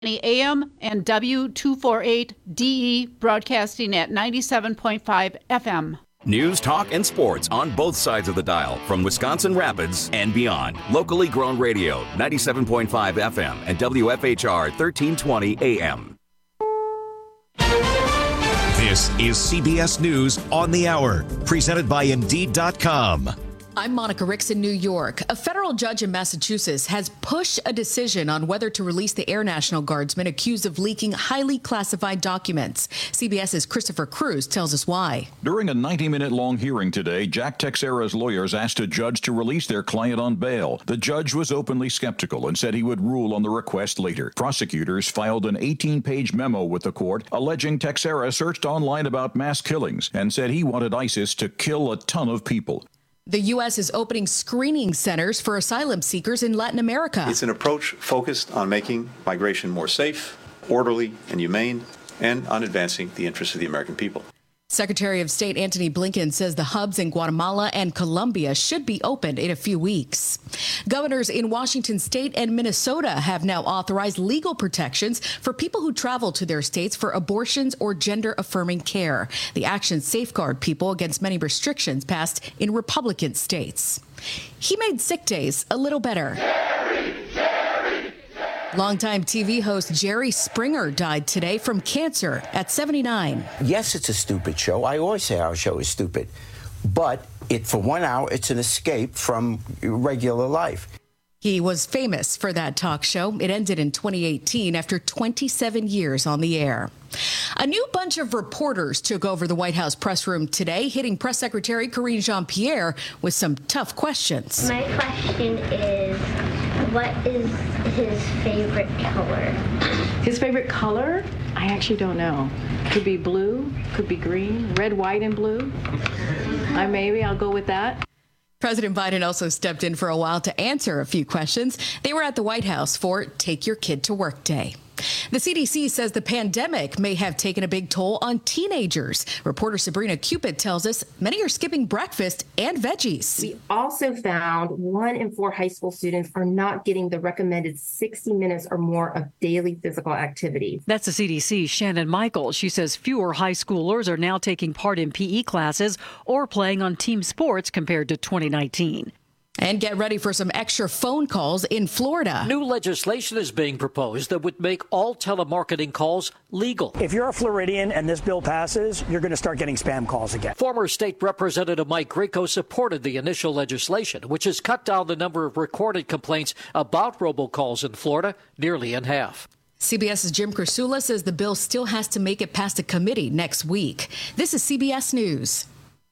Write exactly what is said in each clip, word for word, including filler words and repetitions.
A M and W two forty-eight D E broadcasting at ninety-seven point five F M. News, talk, and sports on both sides of the dial from Wisconsin Rapids and beyond. Locally grown radio, ninety-seven point five F M and W F H R thirteen twenty A M. This is C B S News on the Hour, presented by Indeed dot com. I'm Monica Ricks in New York. A federal judge in Massachusetts has pushed a decision on whether to release the Air National Guardsman accused of leaking highly classified documents. CBS's Christopher Cruz tells us why. During a ninety-minute long hearing today, Jack Texera's lawyers asked a judge to release their client on bail. The judge was openly skeptical and said he would rule on the request later. Prosecutors filed an eighteen-page memo with the court alleging Texera searched online about mass killings and said he wanted ISIS to kill a ton of people. The U S is opening screening centers for asylum seekers in Latin America. It's an approach focused on making migration more safe, orderly, and humane, and on advancing the interests of the American people. Secretary of State Antony Blinken says the hubs in Guatemala and Colombia should be opened in a few weeks. Governors in Washington state and Minnesota have now authorized legal protections for people who travel to their states for abortions or gender-affirming care. The actions safeguard people against many restrictions passed in Republican states. He made sick days a little better. Jerry, Jerry, Jerry. Longtime T V host Jerry Springer died today from cancer at seventy-nine. Yes, it's a stupid show. I always say our show is stupid. But it for one hour, it's an escape from regular life. He was famous for that talk show. It ended in twenty eighteen after twenty-seven years on the air. A new bunch of reporters took over the White House press room today, hitting Press Secretary Karine Jean-Pierre with some tough questions. My question is, what is his favorite color? His favorite color? I actually don't know. Could be blue, could be green, red, white, and blue. I maybe I'll go with that. President Biden also stepped in for a while to answer a few questions. They were at the White House for Take Your Kid to Work Day. The C D C says the pandemic may have taken a big toll on teenagers. Reporter Sabrina Cupid tells us many are skipping breakfast and veggies. We also found one in four high school students are not getting the recommended sixty minutes or more of daily physical activity. That's the C D C's Shannon Michael. She says fewer high schoolers are now taking part in P E classes or playing on team sports compared to twenty nineteen. And get ready for some extra phone calls in Florida. New legislation is being proposed that would make all telemarketing calls legal. If you're a Floridian and this bill passes, you're going to start getting spam calls again. Former State Representative Mike Grieco supported the initial legislation, which has cut down the number of recorded complaints about robocalls in Florida nearly in half. CBS's Jim Krasula says the bill still has to make it past a committee next week. This is C B S News.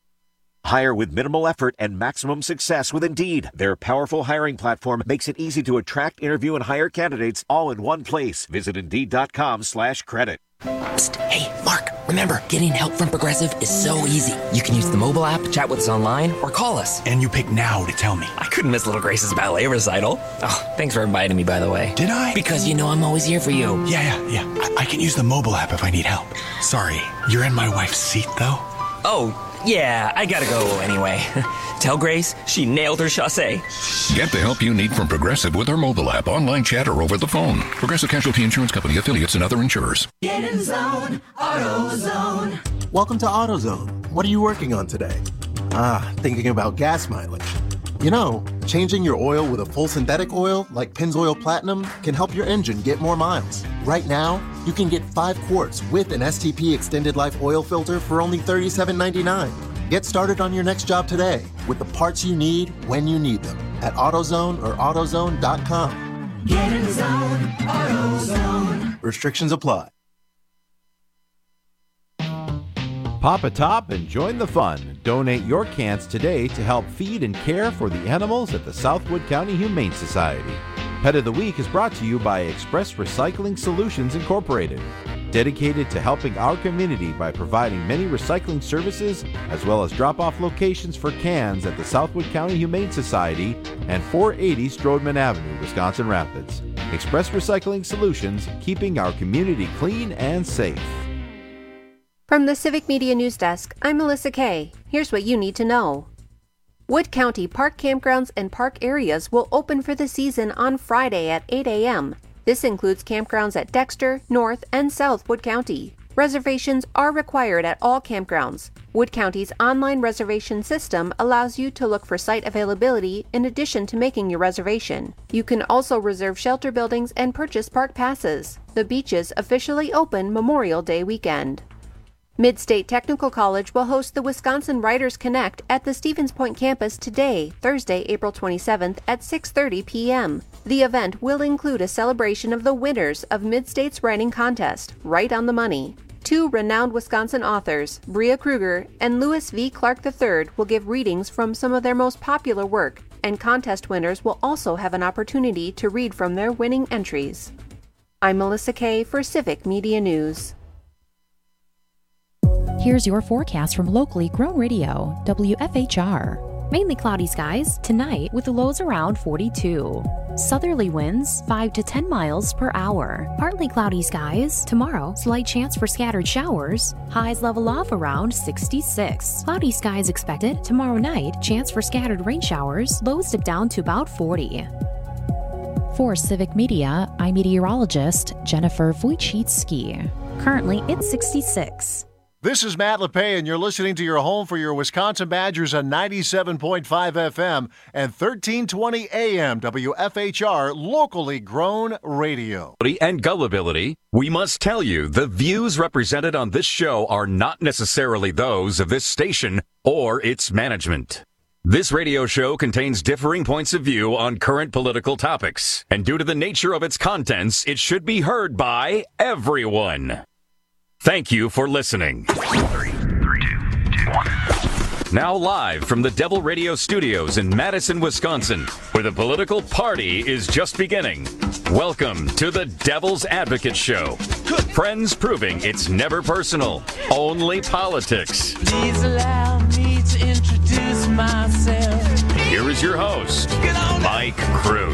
Hire with minimal effort and maximum success with Indeed. Their powerful hiring platform makes it easy to attract, interview, and hire candidates all in one place. Visit Indeed.com slash credit. Psst. Hey, Mark, remember, getting help from Progressive is so easy. You can use the mobile app, chat with us online, or call us. And you pick now to tell me. I couldn't miss Little Grace's ballet recital. Oh, thanks for inviting me, by the way. Did I? Because you know I'm always here for you. Yeah, yeah, yeah. I, I can use the mobile app if I need help. Sorry, you're in my wife's seat, though? Oh, yeah, I gotta go anyway. Tell Grace she nailed her chassé. Get the help you need from Progressive with our mobile app, online chat, or over the phone. Progressive Casualty Insurance Company, affiliates, and other insurers. Get in zone, AutoZone. Welcome to AutoZone. What are you working on today? Ah, thinking about gas mileage. You know, changing your oil with a full synthetic oil like Pennzoil Platinum can help your engine get more miles. Right now, you can get five quarts with an S T P Extended Life oil filter for only thirty-seven ninety-nine. Get started on your next job today with the parts you need when you need them at AutoZone or AutoZone dot com. Get in the zone, AutoZone. Restrictions apply. Pop a top and join the fun. Donate your cans today to help feed and care for the animals at the Southwood County Humane Society. Pet of the Week is brought to you by Express Recycling Solutions Incorporated, dedicated to helping our community by providing many recycling services as well as drop-off locations for cans at the Southwood County Humane Society and four eighty Strodman Avenue, Wisconsin Rapids. Express Recycling Solutions, keeping our community clean and safe. From the Civic Media News Desk, I'm Melissa Kay. Here's what you need to know. Wood County Park campgrounds and park areas will open for the season on Friday at eight a.m. This includes campgrounds at Dexter, North, and South Wood County. Reservations are required at all campgrounds. Wood County's online reservation system allows you to look for site availability in addition to making your reservation. You can also reserve shelter buildings and purchase park passes. The beaches officially open Memorial Day weekend. Mid-State Technical College will host the Wisconsin Writers Connect at the Stevens Point campus today, Thursday, April twenty-seventh at six thirty p.m. The event will include a celebration of the winners of Mid-State's writing contest, Right on the Money. Two renowned Wisconsin authors, Bria Kruger and Lewis V. Clark the third, will give readings from some of their most popular work, and contest winners will also have an opportunity to read from their winning entries. I'm Melissa Kay for Civic Media News. Here's your forecast from locally grown radio, W F H R. Mainly cloudy skies tonight with the lows around forty-two. Southerly winds five to ten miles per hour. Partly cloudy skies tomorrow, slight chance for scattered showers. Highs level off around sixty-six. Cloudy skies expected tomorrow night, chance for scattered rain showers. Lows dip down to about forty. For Civic Media, I'm meteorologist Jennifer Wojcicki. Currently, it's sixty-six. This is Matt LePay, and you're listening to your home for your Wisconsin Badgers on ninety-seven point five F M and thirteen twenty A M W F H R, locally grown radio. And gullibility, we must tell you the views represented on this show are not necessarily those of this station or its management. This radio show contains differing points of view on current political topics, and due to the nature of its contents, it should be heard by everyone. Thank you for listening. Three, three, two, two, one. Now live from the Devil Radio Studios in Madison, Wisconsin, where the political party is just beginning. Welcome to the Devil's Advocate Show. Friends proving it's never personal, only politics. Please allow me to introduce myself. Here is your host, Mike Crute.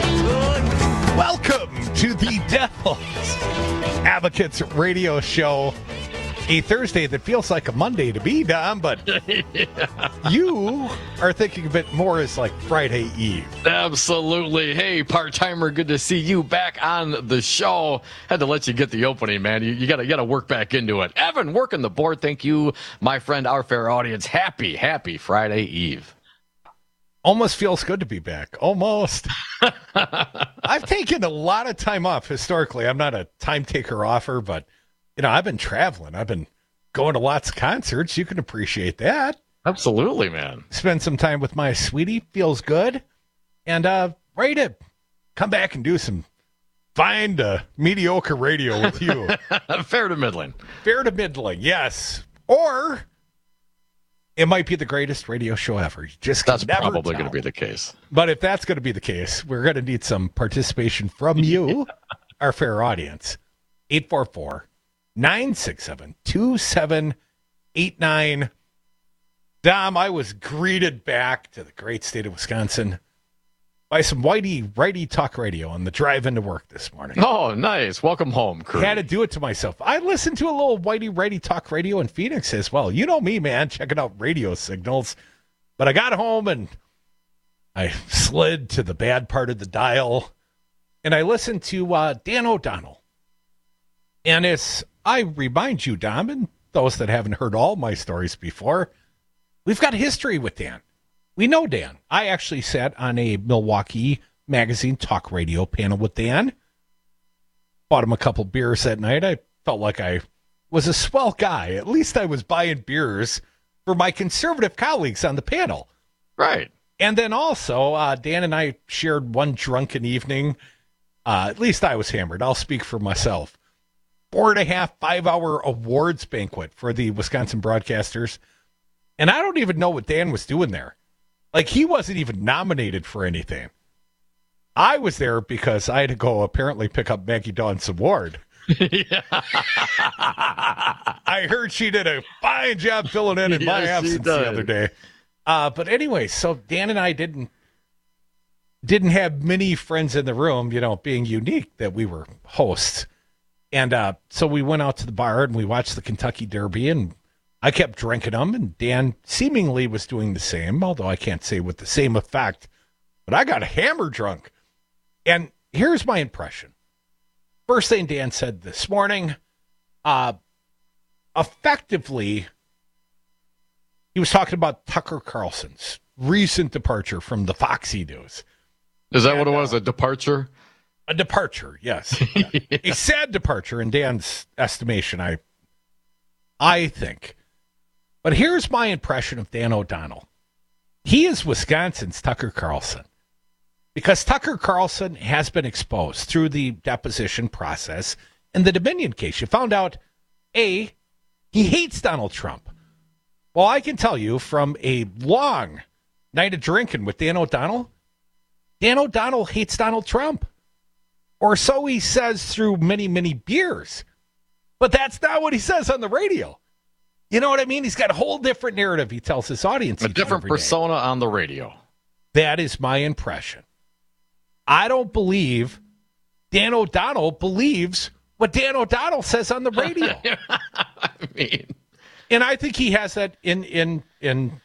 Welcome to the Devil's Advocates Radio Show. A Thursday that feels like a Monday to me, Dom, but yeah. You are thinking of it more as like Friday Eve. Absolutely. Hey, part-timer, good to see you back on the show. Had to let you get the opening, man. You, you gotta gotta work back into it. Evan, working the board. Thank you, my friend, our fair audience. Happy, happy Friday Eve. Almost feels good to be back. Almost. I've taken a lot of time off historically. I'm not a time taker offer, but you know, I've been traveling. I've been going to lots of concerts. You can appreciate that. Absolutely, man. Spend some time with my sweetie. Feels good. And uh, ready to come back and do some fine to mediocre radio with you. Fair to middling. Fair to middling, yes. Or it might be the greatest radio show ever. You just That's never probably tell. going to be the case. But if that's going to be the case, we're going to need some participation from you, our fair audience. eight four four, nine six seven, two seven eight nine. Dom, I was greeted back to the great state of Wisconsin by some whitey righty talk radio on the drive into work this morning. Oh, nice. Welcome home, crew. Had to do it to myself. I listened to a little whitey righty talk radio in Phoenix as well. You know me, man, checking out radio signals. But I got home and I slid to the bad part of the dial and I listened to uh, Dan O'Donnell. And as I remind you, Dom, and those that haven't heard all my stories before, we've got history with Dan. We know Dan. I actually sat on a Milwaukee Magazine talk radio panel with Dan. Bought him a couple beers that night. I felt like I was a swell guy. At least I was buying beers for my conservative colleagues on the panel. Right. And then also, uh, Dan and I shared one drunken evening. Uh, at least I was hammered. I'll speak for myself. Four and a half, five-hour awards banquet for the Wisconsin broadcasters. And I don't even know what Dan was doing there. Like, he wasn't even nominated for anything. I was there because I had to go apparently pick up Maggie Dawn's award. I heard she did a fine job filling in in my Yes, absence the other day. Uh, but anyway, so Dan and I didn't didn't have many friends in the room, you know, being unique that we were hosts. And uh, so we went out to the bar and we watched the Kentucky Derby, and I kept drinking them, and Dan seemingly was doing the same, although I can't say with the same effect. But I got hammer drunk. And here's my impression. First thing Dan said this morning, uh, effectively, he was talking about Tucker Carlson's recent departure from the Foxy News. Is that and, what it was, uh, a departure? A departure, yes. Yeah. Yeah. A sad departure in Dan's estimation, I, I think. But here's my impression of Dan O'Donnell. He is Wisconsin's Tucker Carlson. Because Tucker Carlson has been exposed through the deposition process in the Dominion case. You found out, A, he hates Donald Trump. Well, I can tell you from a long night of drinking with Dan O'Donnell, Dan O'Donnell hates Donald Trump. Or so he says through many, many beers. But that's not what he says on the radio. You know what I mean? He's got a whole different narrative he tells his audience. A different persona on the radio. That is my impression. I don't believe Dan O'Donnell believes what Dan O'Donnell says on the radio. I mean, and I think he has that in in in.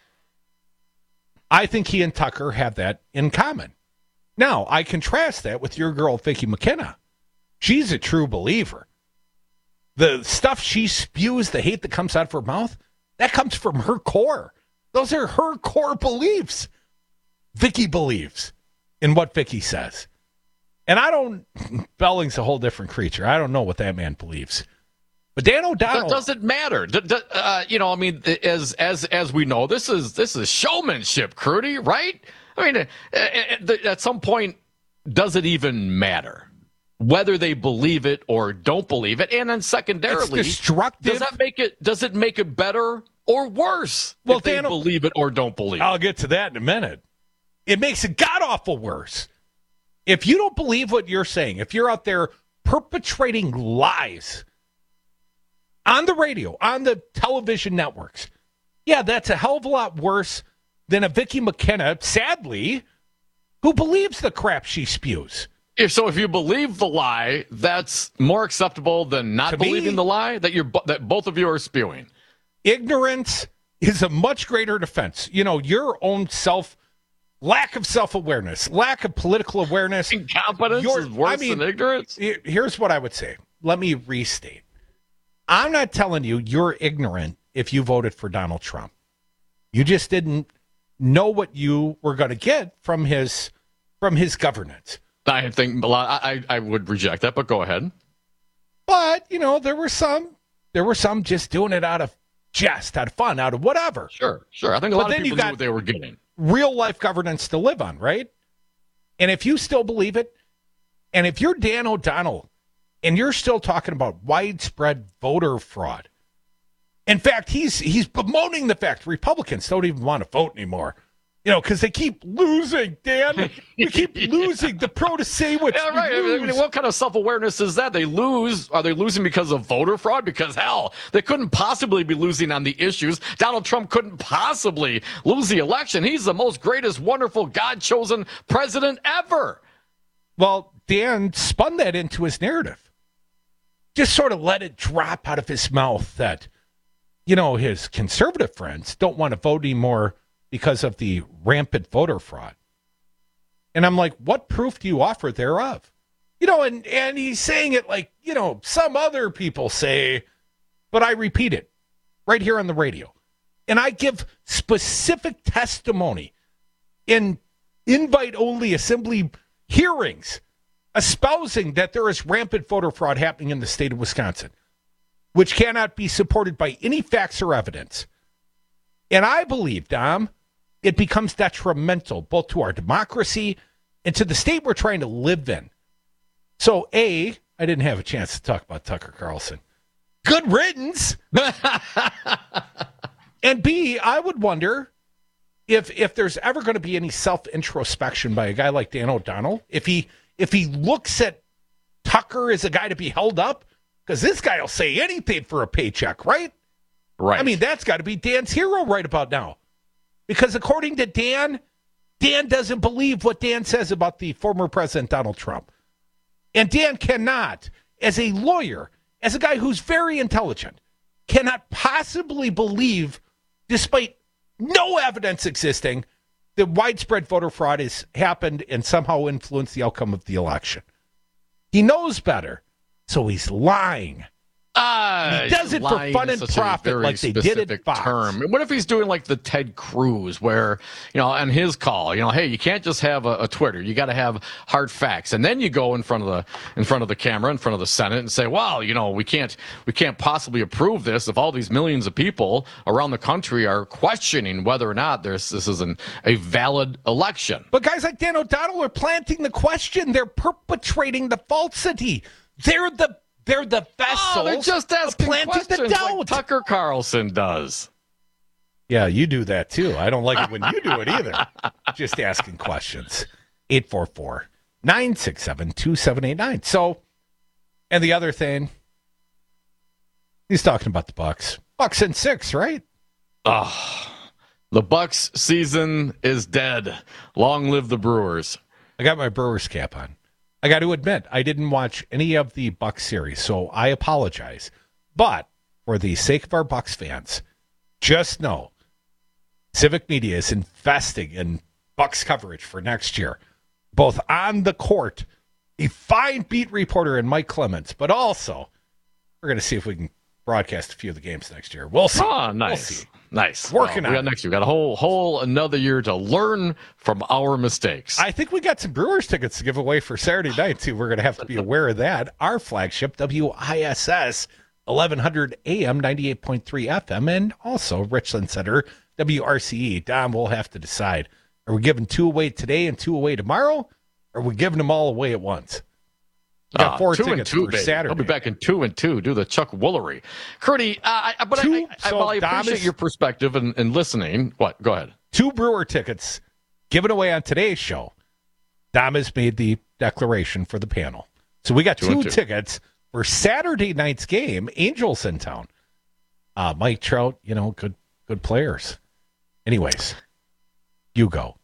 I think he and Tucker have that in common. Now I contrast that with your girl Vicky McKenna. She's a true believer. The stuff she spews, the hate that comes out of her mouth, that comes from her core. Those are her core beliefs. Vicky believes in what Vicky says. And I don't, Belling's a whole different creature. I don't know what that man believes. But Dan O'Donnell. That doesn't matter. D- d- uh, you know, I mean, as as as we know, this is this is showmanship, Crudy, right? I mean, at, at some point, does it even matter whether they believe it or don't believe it? And then secondarily, it's destructive. Does that make it? Does it make it better or worse? Well, if they Dan, believe it or don't believe it. I'll get to that in a minute. It makes it god awful worse. If you don't believe what you're saying, if you're out there perpetrating lies on the radio, on the television networks, yeah, that's a hell of a lot worse than a Vicky McKenna, sadly, who believes the crap she spews. If so, if you believe the lie, that's more acceptable than not To believing me, the lie that you're that both of you are spewing. Ignorance is a much greater defense. You know, your own self, lack of self-awareness, lack of political awareness. Incompetence is worse I mean, than ignorance? Here's what I would say. Let me restate. I'm not telling you you're ignorant if you voted for Donald Trump. You just didn't know what you were going to get from his from his governance. I think a lot. I, I would reject that, but go ahead. But you know, there were some. There were some just doing it out of jest, out of fun, out of whatever. Sure, sure. I think a But lot of then you people knew got what they were getting. Real life governance to live on, right? And if you still believe it, and if you're Dan O'Donnell, and you're still talking about widespread voter fraud. In fact, he's he's bemoaning the fact Republicans don't even want to vote anymore. You know, because they keep losing, Dan. We keep losing. The pro to say what Yeah, right. I mean, what kind of self-awareness is that? They lose. Are they losing because of voter fraud? Because, hell, they couldn't possibly be losing on the issues. Donald Trump couldn't possibly lose the election. He's the most greatest, wonderful, God-chosen president ever. Well, Dan spun that into his narrative. Just sort of let it drop out of his mouth that, you know, his conservative friends don't want to vote anymore because of the rampant voter fraud. And I'm like, what proof do you offer thereof? You know, and, and he's saying it like, you know, some other people say, but I repeat it right here on the radio. And I give specific testimony in invite-only assembly hearings espousing that there is rampant voter fraud happening in the state of Wisconsin, which cannot be supported by any facts or evidence. And I believe, Dom, it becomes detrimental both to our democracy and to the state we're trying to live in. So, A, I didn't have a chance to talk about Tucker Carlson. Good riddance. And B, I would wonder if if there's ever going to be any self-introspection by a guy like Dan O'Donnell, if he if he looks at Tucker as a guy to be held up, because this guy will say anything for a paycheck, right? Right. I mean, that's got to be Dan's hero right about now. Because according to Dan, Dan doesn't believe what Dan says about the former president, Donald Trump. And Dan cannot, as a lawyer, as a guy who's very intelligent, cannot possibly believe, despite no evidence existing, that widespread voter fraud has happened and somehow influenced the outcome of the election. He knows better So he's lying. Uh, he does it for fun and profit like they did at Fox. Term. What if he's doing like the Ted Cruz where, you know, on his call, you know, hey, you can't just have a, a Twitter. You got to have hard facts. And then you go in front of the in front of the camera, in front of the Senate and say, well, you know, we can't we can't possibly approve this if all these millions of people around the country are questioning whether or not there's this is an, a valid election. But guys like Dan O'Donnell are planting the question. They're perpetrating the falsity. They're the They're the vessels. Oh, they're just asking planting the doubt. like Tucker Carlson does. Yeah, you do that too. I don't like it when you do it either. Just asking questions. eight four four, nine six seven, two seven eight nine. So, and the other thing, he's talking about the Bucks. Bucks in six, right? Oh, the Bucks season is dead. Long live the Brewers. I got my Brewers cap on. I got to admit, I didn't watch any of the Bucks series, so I apologize. But for the sake of our Bucks fans, just know Civic Media is investing in Bucks coverage for next year, both on the court, a fine beat reporter in Mike Clements, but also we're going to see if we can broadcast a few of the games next year. We'll see. Oh, nice. We'll see. Nice. Working well, on we got it. next year. We got a whole whole another year to learn from our mistakes. I think we got some Brewers tickets to give away for Saturday night, too. We're going to have to be aware of that. Our flagship, W I S S, eleven hundred A M, ninety-eight point three F M, and also Richland Center, W R C E. Dom, we'll have to decide. Are we giving two away today and two away tomorrow? Or are we giving them all away at once? We got Uh, four two tickets and two, for baby. Saturday. I'll be back in two and two. Do the Chuck Woolery. Curdy, uh, I, but Two, I, I, so while I Dom appreciate is- your perspective and, and listening. What? Go ahead. Two Brewer tickets given away on today's show. Dom has made the declaration for the panel. So we got Two two, and two. tickets for Saturday night's game, Angels in town. Uh, Mike Trout, you know, good good players. Anyways, you go.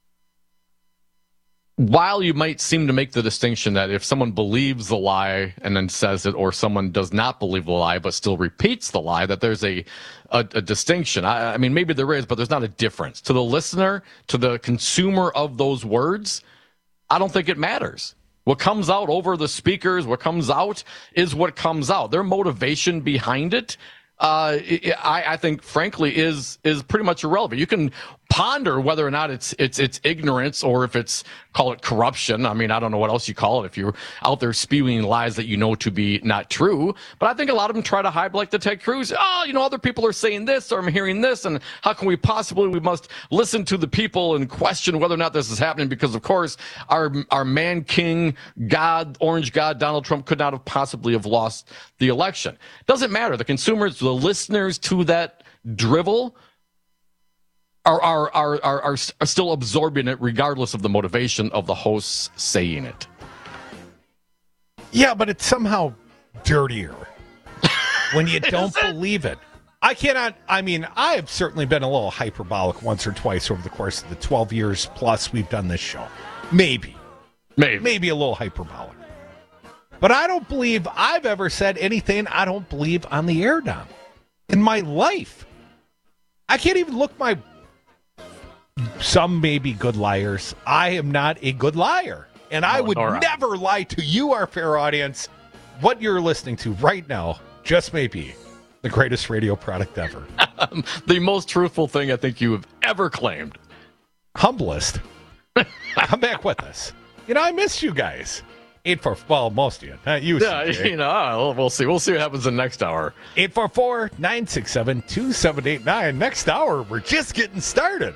While you might seem to make the distinction that if someone believes the lie and then says it, or someone does not believe the lie but still repeats the lie, that there's a a, a distinction. I, I mean, maybe there is, but there's not a difference. To the listener, to the consumer of those words, I don't think it matters. What comes out over the speakers, what comes out is what comes out. Their motivation behind it, uh, I, I think, frankly, is is pretty much irrelevant. You can ponder whether or not it's it's it's ignorance or if it's, call it corruption. I mean, I don't know what else you call it if you're out there spewing lies that you know to be not true. But I think a lot of them try to hide, like the Ted Cruz. Oh, you know, other people are saying this, or I'm hearing this, and how can we possibly? We must listen to the people and question whether or not this is happening because, of course, our our man king God, Orange God, Donald Trump could not have possibly have lost the election. Doesn't matter. The consumers, the listeners to that drivel. Are, are are are are are still absorbing it regardless of the motivation of the hosts saying it. Yeah, but it's somehow dirtier when you don't believe it. I cannot, I mean, I've certainly been a little hyperbolic once or twice over the course of the twelve years plus we've done this show. Maybe. Maybe. Maybe a little hyperbolic. But I don't believe I've ever said anything I don't believe on the air, Dom. In my life. I can't even look my... Some may be good liars. I am not a good liar. And I No, would nor I. never lie to you, our fair audience. What you're listening to right now just may be the greatest radio product ever. The most truthful thing I think you have ever claimed. Humblest. Come back with us. You know, I missed you guys. Eight four, well, most of you. Not you, Yeah, C J. you know, we'll see. We'll see what happens in the next hour. eight four four, nine six seven, two seven eight nine. Next hour, we're just getting started.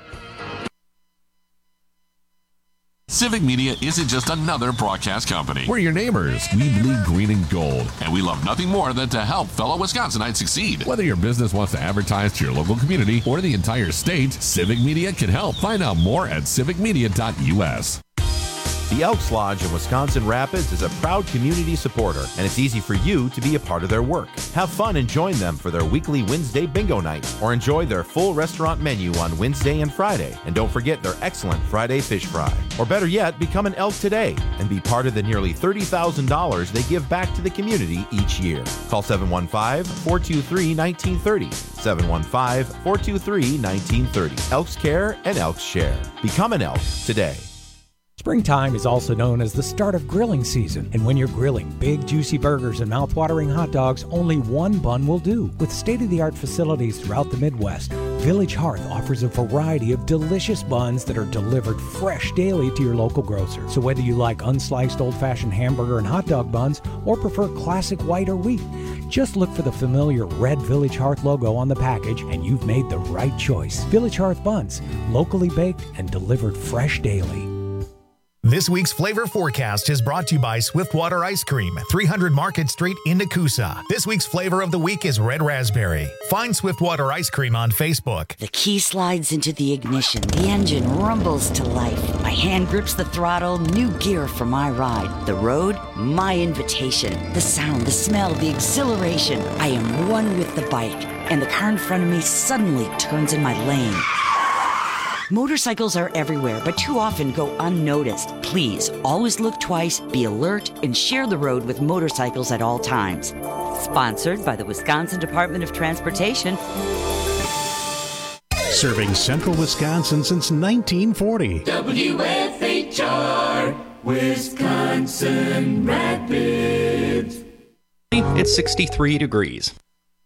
Civic Media isn't just another broadcast company. We're your neighbors. We bleed green and gold. And we love nothing more than to help fellow Wisconsinites succeed. Whether your business wants to advertise to your local community or the entire state, Civic Media can help. Find out more at civic media dot U S. The Elks Lodge in Wisconsin Rapids is a proud community supporter, and it's easy for you to be a part of their work. Have fun and join them for their weekly Wednesday bingo night, or enjoy their full restaurant menu on Wednesday and Friday. And don't forget their excellent Friday fish fry. Or better yet, become an Elk today and be part of the nearly thirty thousand dollars they give back to the community each year. Call seven one five, four two three, one nine three zero. seven one five, four two three, one nine three zero. Elks Care and Elks Share. Become an Elk today. Springtime is also known as the start of grilling season, and when you're grilling big, juicy burgers and mouth-watering hot dogs, only one bun will do. With state-of-the-art facilities throughout the Midwest, Village Hearth offers a variety of delicious buns that are delivered fresh daily to your local grocer. So whether you like unsliced old-fashioned hamburger and hot dog buns or prefer classic white or wheat, just look for the familiar red Village Hearth logo on the package and you've made the right choice. Village Hearth buns, locally baked and delivered fresh daily. This week's Flavor Forecast is brought to you by Swiftwater Ice Cream, three hundred Market Street in Nakusa. This week's flavor of the week is red raspberry. Find Swiftwater Ice Cream on Facebook. The key slides into the ignition. The engine rumbles to life. My hand grips the throttle. New gear for my ride. The road, my invitation. The sound, the smell, the exhilaration. I am one with the bike, and the car in front of me suddenly turns in my lane. Motorcycles are everywhere, but too often go unnoticed. Please, always look twice, be alert, and share the road with motorcycles at all times. Sponsored by the Wisconsin Department of Transportation. Serving central Wisconsin since nineteen forty. W F H R, Wisconsin Rapids. It's sixty-three degrees.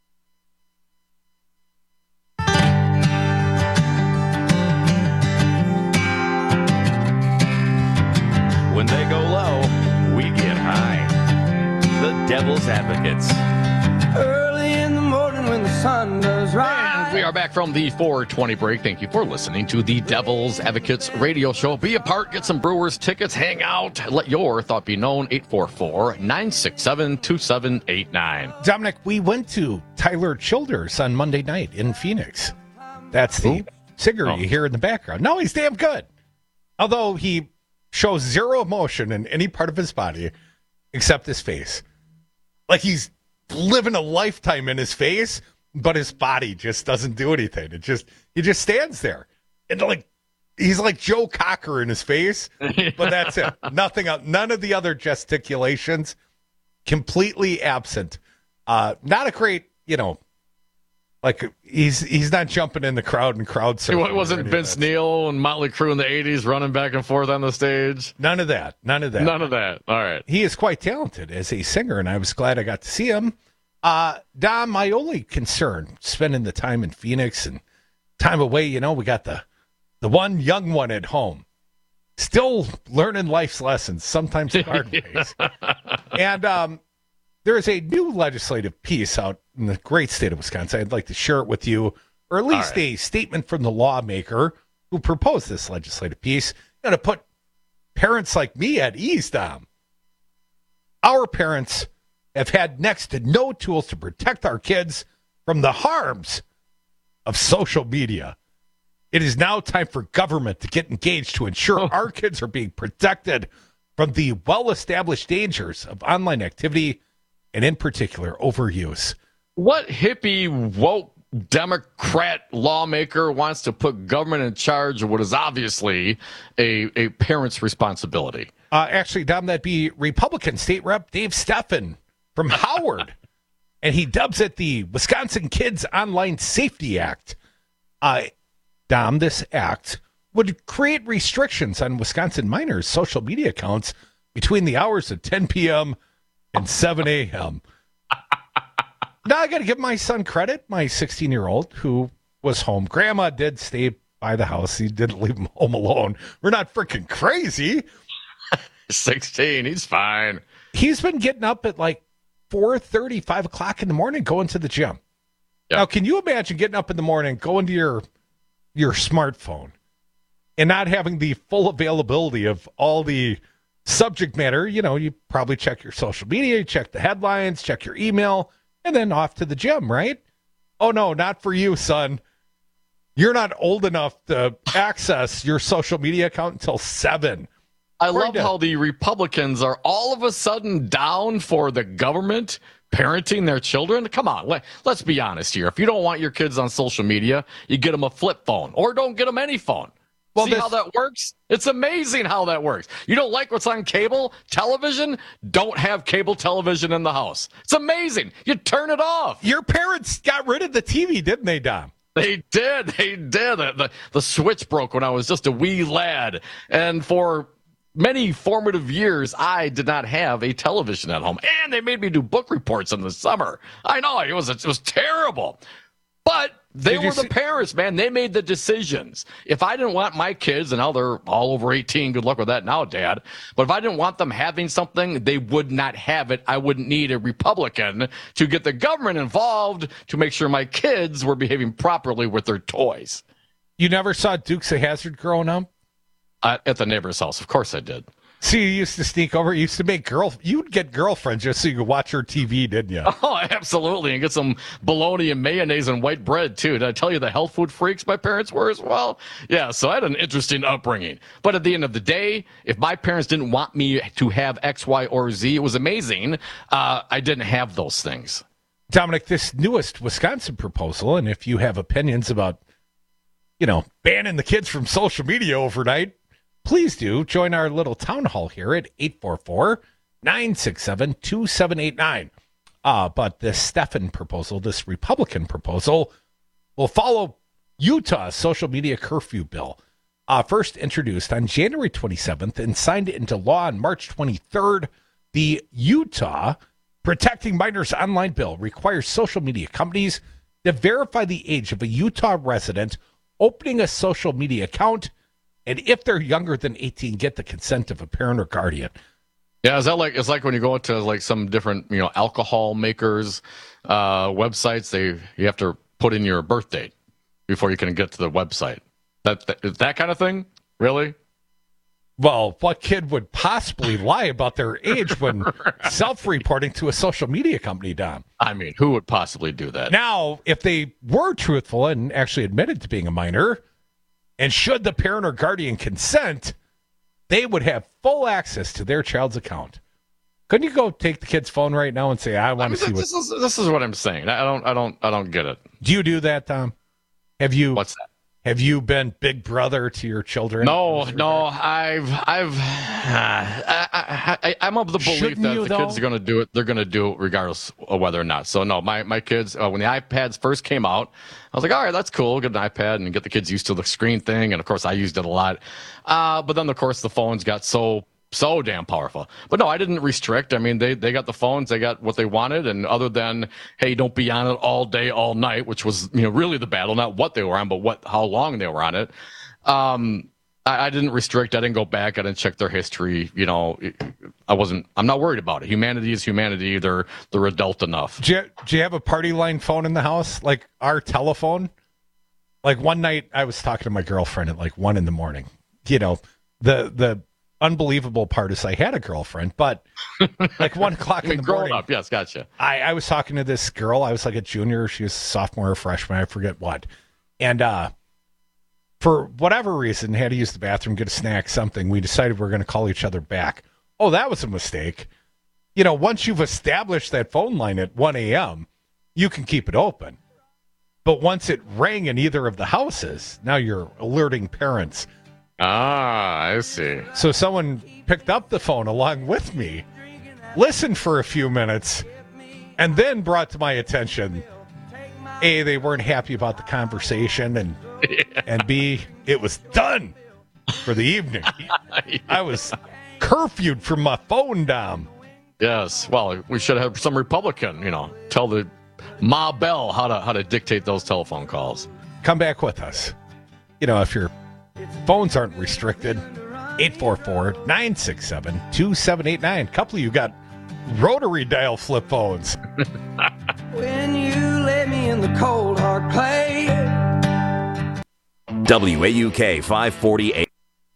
When they go low, we get high. The Devil's Advocates. Early in the morning when the sun does rise. And we are back from the four twenty break. Thank you for listening to the Devil's Advocates radio show. Be a part, get some Brewers tickets, hang out, let your thought be known. eight four four, nine six seven, two seven eight nine. Dominic, we went to Tyler Childers on Monday night in Phoenix. That's the Ooh. singer oh. you hear in the background. No, he's damn good. Although he shows zero emotion in any part of his body except his face. Like he's living a lifetime in his face, but his body just doesn't do anything. It just he just stands there. And like he's like Joe Cocker in his face, but that's it. Nothing else, none of the other gesticulations, completely absent. Uh, not a great, you know, like he's he's not jumping in the crowd and crowd surfing. It wasn't Vince Neil and Motley Crue in the eighties running back and forth on the stage. None of that. None of that. None of that. All right. He is quite talented as a singer, and I was glad I got to see him. Uh, Dom, my only concern, spending the time in Phoenix and time away, you know, we got the the one young one at home, still learning life's lessons, sometimes the hard ways. And um, there is a new legislative piece out in the great state of Wisconsin. I'd like to share it with you, or at least right. a statement from the lawmaker who proposed this legislative piece, you know, to put parents like me at ease, Dom. Our parents have had next to no tools to protect our kids from the harms of social media. It is now time for government to get engaged to ensure oh. our kids are being protected from the well-established dangers of online activity and, in particular, overuse. What hippie, woke, Democrat lawmaker wants to put government in charge of what is obviously a, a parent's responsibility? Uh, actually, Dom, that'd be Republican State Rep Dave Steffen from Howard. And he dubs it the Wisconsin Kids Online Safety Act. Uh, Dom, this act would create restrictions on Wisconsin minors' social media accounts between the hours of ten p.m. and seven a.m. Now, I got to give my son credit, my sixteen-year-old, who was home. Grandma did stay by the house. He didn't leave him home alone. We're not freaking crazy. sixteen, he's fine. He's been getting up at like four thirty, five o'clock in the morning, going to the gym. Yep. Now, can you imagine getting up in the morning, going to your your smartphone, and not having the full availability of all the subject matter? You know, you probably check your social media, you check the headlines, check your email, and then off to the gym, right? Oh, no, not for you, son. You're not old enough to access your social media account until seven. I love how the Republicans are all of a sudden down for the government parenting their children. Come on, let, let's be honest here. If you don't want your kids on social media, you get them a flip phone or don't get them any phone. Well, See this... how that works? It's amazing how that works. You don't like what's on cable television? Don't have cable television in the house. It's amazing. You turn it off. Your parents got rid of the T V, didn't they, Dom? They did. They did. The, the, the switch broke when I was just a wee lad. And for many formative years, I did not have a television at home, and they made me do book reports in the summer. I know it was it was terrible, but they Did were the see- parents, man. They made the decisions. If I didn't want my kids, and now they're all over eighteen, good luck with that now, Dad. But if I didn't want them having something, they would not have it. I wouldn't need a Republican to get the government involved to make sure my kids were behaving properly with their toys. You never saw Dukes of Hazzard growing up? Uh, at the neighbor's house, of course I did. See, you used to sneak over. You used to make girl. You'd get girlfriends just so you could watch her T V, didn't you? Oh, absolutely, and get some bologna and mayonnaise and white bread too. Did I tell you the health food freaks my parents were as well? Yeah, so I had an interesting upbringing. But at the end of the day, if my parents didn't want me to have X, Y, or Z, it was amazing. Uh, I didn't have those things. Dominic, this newest Wisconsin proposal, and if you have opinions about, you know, banning the kids from social media overnight, please do join our little town hall here at eight four four, nine six seven, two seven eight nine. Uh, but this Stephan proposal, this Republican proposal, will follow Utah's social media curfew bill. Uh, first introduced on January twenty-seventh and signed into law on March twenty-third, the Utah Protecting Minors Online bill requires social media companies to verify the age of a Utah resident opening a social media account, and if they're younger than eighteen, get the consent of a parent or guardian. Yeah, is that like it's like when you go to like some different, you know, alcohol makers uh, websites? They you have to put in your birth date before you can get to the website. That that, that kind of thing, really? Well, what kid would possibly lie about their age when self-reporting to a social media company, Dom? I mean, who would possibly do that? Now, if they were truthful and actually admitted to being a minor, and should the parent or guardian consent, they would have full access to their child's account. Couldn't you go take the kid's phone right now and say, "I want I mean, to see this what"? Is, this is what I'm saying. I don't, I don't, I don't get it. Do you do that, Tom? Have you? What's that? Have you been big brother to your children? No, no. I've, I've, uh, I, I, I'm of the belief Shouldn't that if the though? kids are going to do it, they're going to do it regardless of whether or not. So no, my, my kids, uh, when the iPads first came out, I was like, all right, that's cool. Get an iPad and get the kids used to the screen thing. And of course, I used it a lot. Uh, but then of course the phones got so. So damn powerful. But no, I didn't restrict. I mean, they, they got the phones, they got what they wanted. And other than, hey, don't be on it all day, all night, which was, you know, really the battle, not what they were on, but what, how long they were on it. Um, I, I didn't restrict. I didn't go back. I didn't check their history. You know, I wasn't, I'm not worried about it. Humanity is humanity. They're, they're adult enough. Do you, do you have a party line phone in the house? Like our telephone? Like one night I was talking to my girlfriend at like one in the morning. You know, the, the, unbelievable part is I had a girlfriend, but like one o'clock in the morning. Up, yes, gotcha. I, I was talking to this girl. I was like a junior. She was a sophomore or freshman. I forget what. And uh, for whatever reason, had to use the bathroom, get a snack, something. We decided we we're going to call each other back. Oh, that was a mistake. You know, once you've established that phone line at one a.m., you can keep it open. But once it rang in either of the houses, now you're alerting parents. Ah, I see. So someone picked up the phone along with me, listened for a few minutes, and then brought to my attention, A, they weren't happy about the conversation, and yeah. and B, it was done for the evening. yeah. I was curfewed from my phone, Dom. Yes, well, we should have some Republican, you know, tell the Ma Bell how to how to dictate those telephone calls. Come back with us. You know, if your phones aren't restricted, eight four four, nine six seven, two seven eight nine. A couple of you got rotary dial flip phones. When you lay me in the cold hard clay. W A U K five forty-eight.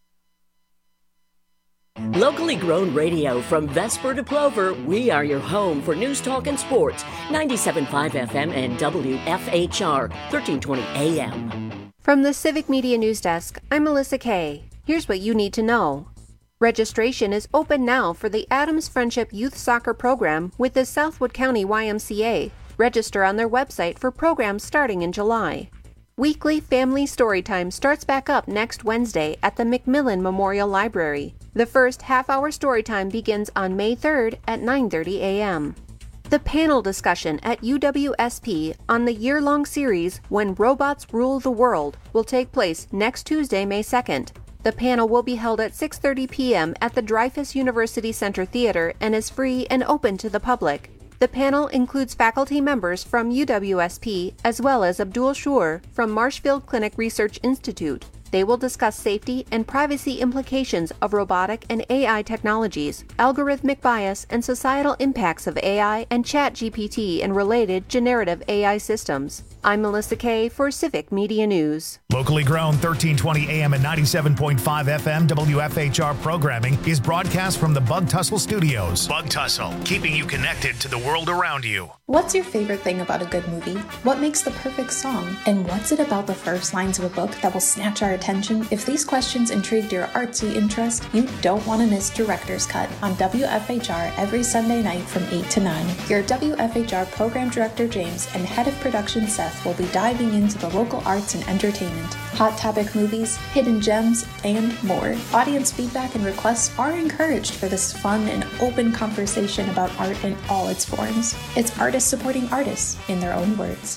Locally grown radio from Vesper to Plover, we are your home for news, talk, and sports. ninety-seven point five F M and W F H R, thirteen twenty A M. From the Civic Media News Desk, I'm Melissa Kay. Here's what you need to know. Registration is open now for the Adams Friendship Youth Soccer Program with the Southwood County Y M C A. Register on their website for programs starting in July. Weekly Family Storytime starts back up next Wednesday at the McMillan Memorial Library. The first half-hour storytime begins on May third at nine thirty a.m. The panel discussion at U W S P on the year-long series When Robots Rule the World will take place next Tuesday, May second. The panel will be held at six thirty p.m. at the Dreyfus University Center Theater and is free and open to the public. The panel includes faculty members from U W S P as well as Abdul Shur from Marshfield Clinic Research Institute. They will discuss safety and privacy implications of robotic and A I technologies, algorithmic bias, and societal impacts of A I and ChatGPT and related generative A I systems. I'm Melissa Kay for Civic Media News. Locally grown thirteen twenty A M and ninety-seven point five F M W F H R programming is broadcast from the Bug Tussle Studios. Bug Tussle, keeping you connected to the world around you. What's your favorite thing about a good movie? What makes the perfect song? And what's it about the first lines of a book that will snatch our attention? If these questions intrigued your artsy interest, you don't want to miss Director's Cut on W F H R every Sunday night from eight to nine. Your W F H R Program Director James and Head of Production Seth will be diving into the local arts and entertainment, hot topic movies, hidden gems, and more. Audience feedback and requests are encouraged for this fun and open conversation about art in all its forms. It's artists supporting artists in their own words.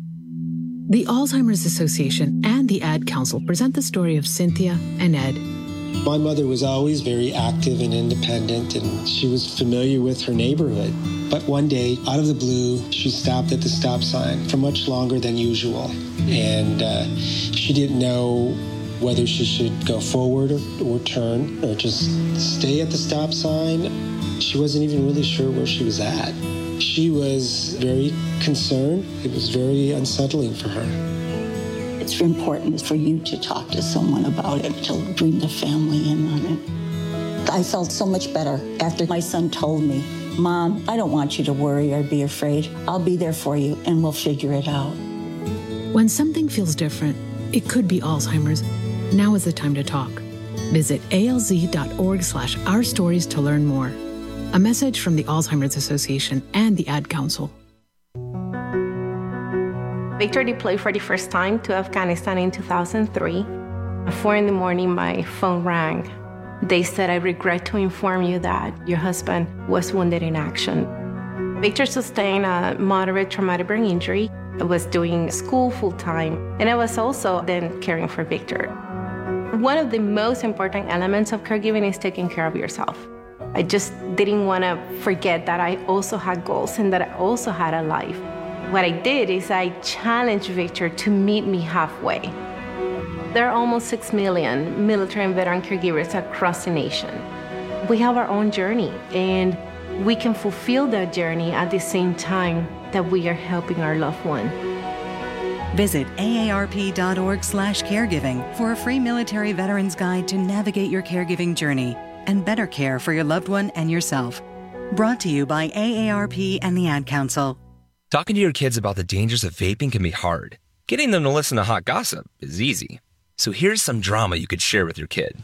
The Alzheimer's Association and the Ad Council present the story of Cynthia and Ed. My mother was always very active and independent, and she was familiar with her neighborhood. But one day, out of the blue, she stopped at the stop sign for much longer than usual. And uh, she didn't know whether she should go forward or, or turn or just stay at the stop sign. She wasn't even really sure where she was at. She was very concerned. It was very unsettling for her. It's important for you to talk to someone about it, to bring the family in on it. I felt so much better after my son told me, Mom, I don't want you to worry or be afraid. I'll be there for you and we'll figure it out. When something feels different, it could be Alzheimer's. Now is the time to talk. Visit alz.org slash our stories to learn more. A message from the Alzheimer's Association and the Ad Council. Victor deployed for the first time to Afghanistan in two thousand three. At four in the morning, my phone rang. They said, I regret to inform you that your husband was wounded in action. Victor sustained a moderate traumatic brain injury. I was doing school full-time, and I was also then caring for Victor. One of the most important elements of caregiving is taking care of yourself. I just didn't want to forget that I also had goals and that I also had a life. What I did is I challenged Victor to meet me halfway. There are almost six million military and veteran caregivers across the nation. We have our own journey, and we can fulfill that journey at the same time that we are helping our loved one. Visit A A R P dot org slash caregiving for a free military veterans guide to navigate your caregiving journey and better care for your loved one and yourself. Brought to you by A A R P and the Ad Council. Talking to your kids about the dangers of vaping can be hard. Getting them to listen to hot gossip is easy. So here's some drama you could share with your kid.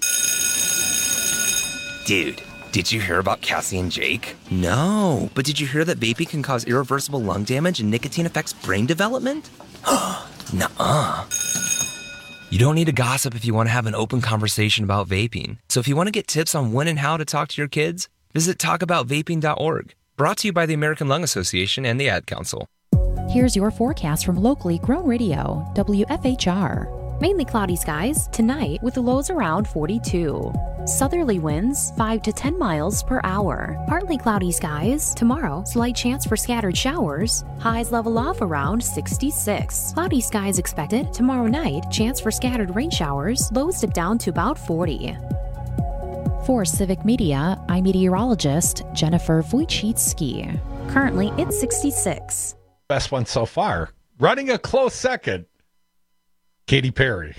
Dude, did you hear about Cassie and Jake? No, but did you hear that vaping can cause irreversible lung damage and nicotine affects brain development? Nuh-uh. You don't need to gossip if you want to have an open conversation about vaping. So if you want to get tips on when and how to talk to your kids, visit talk about vaping dot org. Brought to you by the American Lung Association and the Ad Council. Here's your forecast from locally grown radio, W F H R. Mainly cloudy skies tonight with the lows around forty-two. Southerly winds five to ten miles per hour. Partly cloudy skies tomorrow, slight chance for scattered showers. Highs level off around sixty-six. Cloudy skies expected tomorrow night, chance for scattered rain showers. Lows dip down to about forty. For Civic Media, I'm meteorologist Jennifer Wojcicki. Currently, it's sixty-six. Best one so far. Running a close second, Katy Perry.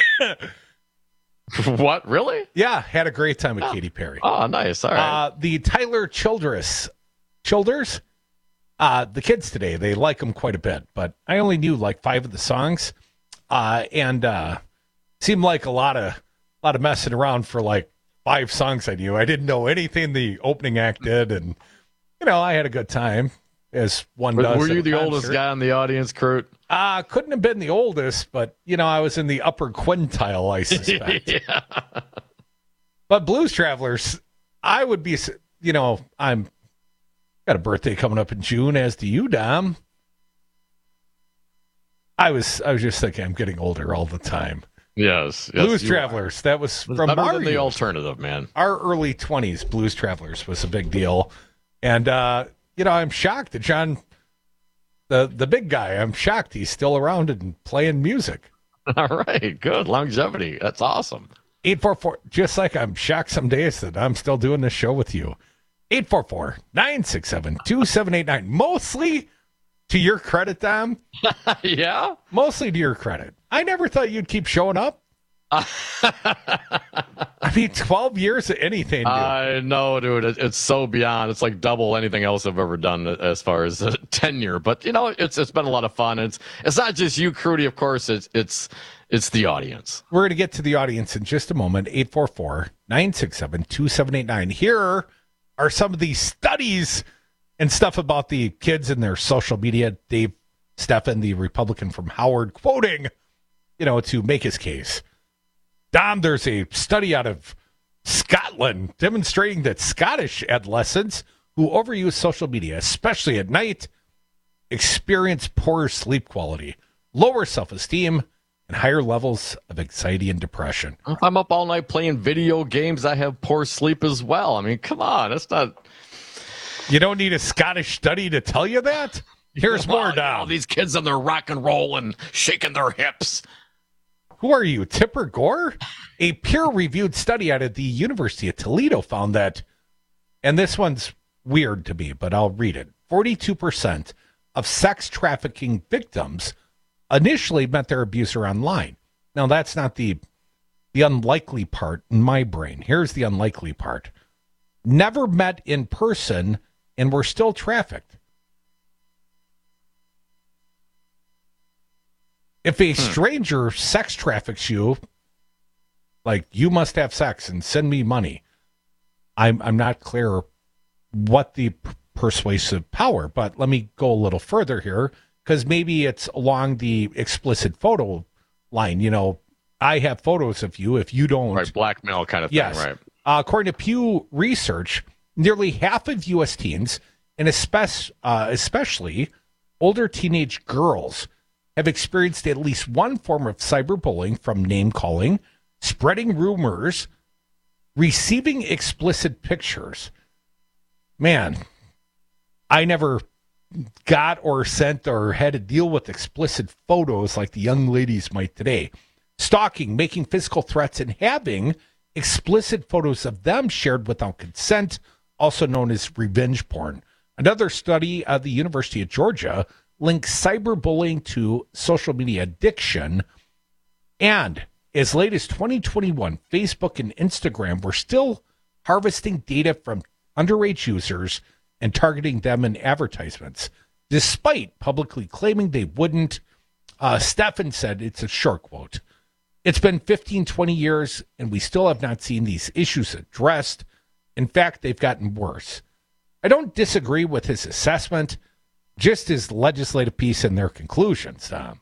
What, really? Yeah, had a great time with oh. Katy Perry. Oh, nice. All right. Uh, the Tyler Childers, Childers, uh, the kids today, they like them quite a bit, but I only knew like five of the songs, uh, and uh, seemed like a lot of, a lot of messing around for like five songs I knew. I didn't know anything the opening act did, and, you know, I had a good time, as one were, does. Were you the concert. oldest guy in the audience, Kurt? Uh, couldn't have been the oldest, but, you know, I was in the upper quintile, I suspect. Yeah. But Blues Travelers, I would be, you know, I'm got a birthday coming up in June, as do you, Dom. I was, I was just thinking I'm getting older all the time. Yes, yes Blues Travelers. Are. That was from better our than the alternative, man. Our early twenties, Blues Travelers was a big deal, and uh, you know, I'm shocked that John, the the big guy, I'm shocked he's still around and playing music. All right, good longevity. That's awesome. eight four four, just like I'm shocked some days that I'm still doing this show with you. eight four four, nine six seven, two seven eight nine. Mostly to your credit, Dom. Yeah? Mostly to your credit. I never thought you'd keep showing up. I mean, twelve years of anything, dude. I know, dude. It, it's so beyond. It's like double anything else I've ever done as far as uh, tenure. But, you know, it's it's been a lot of fun. It's it's not just you, Crudy, of course. It's it's it's the audience. We're going to get to the audience in just a moment. eight four four, nine six seven, two seven eight nine. Here are some of these studies and stuff about the kids and their social media. Dave Stephan, the Republican from Howard, quoting, you know, to make his case. Dom, there's a study out of Scotland demonstrating that Scottish adolescents who overuse social media, especially at night, experience poorer sleep quality, lower self-esteem, and higher levels of anxiety and depression. If I'm up all night playing video games, I have poor sleep as well. I mean, come on, that's not... You don't need a Scottish study to tell you that? Here's well, more, Dom. You know, these kids on their rock and roll and shaking their hips. Who are you, Tipper Gore? A peer-reviewed study out of the University of Toledo found that, and this one's weird to me, but I'll read it, forty-two percent of sex trafficking victims initially met their abuser online. Now, that's not the the unlikely part in my brain. Here's the unlikely part. Never met in person and were still trafficked. If a stranger sex traffics you, like, you must have sex and send me money, I'm I'm not clear what the p- persuasive power, but let me go a little further here, because maybe it's along the explicit photo line. You know, I have photos of you. If you don't... Right, blackmail kind of thing, yes. right. Uh, according to Pew Research, nearly half of U S teens, and especially, uh, especially older teenage girls, have experienced at least one form of cyberbullying, from name-calling, spreading rumors, receiving explicit pictures. Man, I never got or sent or had to deal with explicit photos like the young ladies might today. Stalking, making physical threats, and having explicit photos of them shared without consent, also known as revenge porn. Another study at the University of Georgia links cyberbullying to social media addiction. And as late as twenty twenty-one, Facebook and Instagram were still harvesting data from underage users and targeting them in advertisements, despite publicly claiming they wouldn't. Uh, Stephan said, it's a short quote, "It's been fifteen, twenty years, and we still have not seen these issues addressed. In fact, they've gotten worse." I don't disagree with his assessment, just his legislative piece and their conclusions, Tom.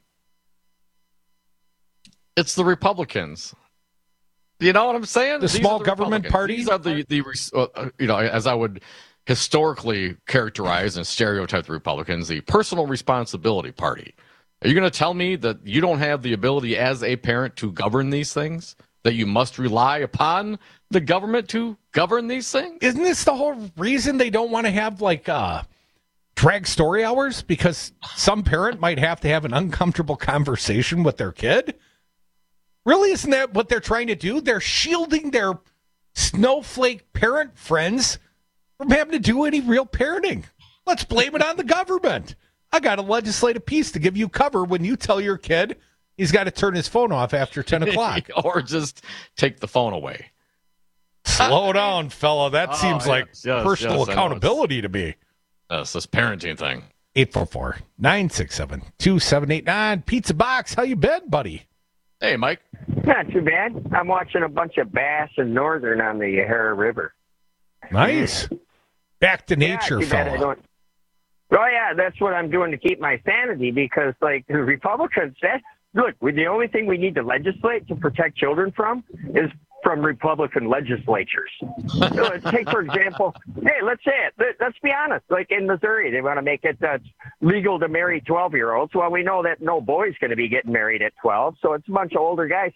It's the Republicans. You know what I'm saying? The These small the government party? These are the, the uh, you know, as I would historically characterize and stereotype the Republicans, the personal responsibility party. Are you going to tell me that you don't have the ability as a parent to govern these things? That you must rely upon the government to govern these things? Isn't this the whole reason they don't want to have, like, uh, drag story hours? Because some parent might have to have an uncomfortable conversation with their kid? Really, isn't that what they're trying to do? They're shielding their snowflake parent friends from having to do any real parenting. Let's blame it on the government. I got a legislative piece to give you cover when you tell your kid he's got to turn his phone off after ten o'clock. Or just take the phone away. Slow down, fella. That oh, seems yes, like yes, personal yes, accountability to me. Yes, this parenting thing. eight four four, nine six seven, two seven eight nine. Pizza Box, how you been, buddy? Hey, Mike. Not too bad. I'm watching a bunch of bass in Northern on the Yahara River. Nice. Back to nature, yeah, fella. Oh, yeah, that's what I'm doing to keep my sanity, because, like, the Republicans said, look, the only thing we need to legislate to protect children from is from Republican legislatures. So, take, for example, hey, let's say it. Let, let's be honest. Like in Missouri, they want to make it uh, legal to marry twelve-year-olds. Well, we know that no boy's going to be getting married at twelve, so it's a bunch of older guys.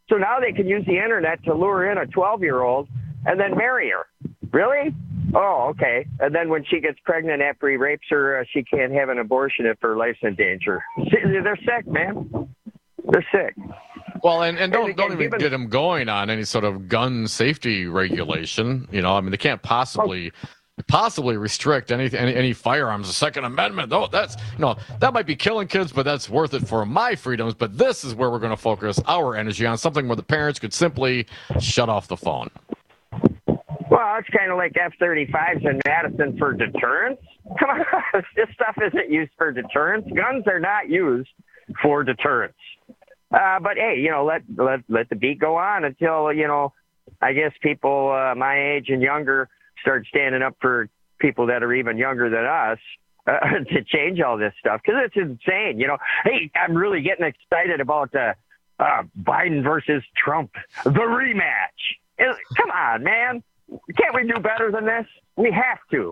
So now they can use the internet to lure in a twelve-year-old and then marry her. Really? Oh, okay. And then when she gets pregnant after he rapes her, uh, she can't have an abortion if her life's in danger. They're sick, man. They're sick. Well, and, and don't, And don't again, even given- get them going on any sort of gun safety regulation. You know, I mean, they can't possibly possibly restrict any any, any firearms. The Second Amendment, though, that's, you know, that might be killing kids, but that's worth it for my freedoms. But this is where we're going to focus our energy on, something where the parents could simply shut off the phone. Well, it's kind of like F thirty-fives in Madison for deterrence. Come on, this stuff isn't used for deterrence. Guns are not used for deterrence. Uh, but hey, you know, let let let the beat go on until, you know, I guess people uh, my age and younger start standing up for people that are even younger than us uh, to change all this stuff, because it's insane. You know, hey, I'm really getting excited about uh, uh, Biden versus Trump, the rematch. It, come on, man. Can't we do better than this? We have to.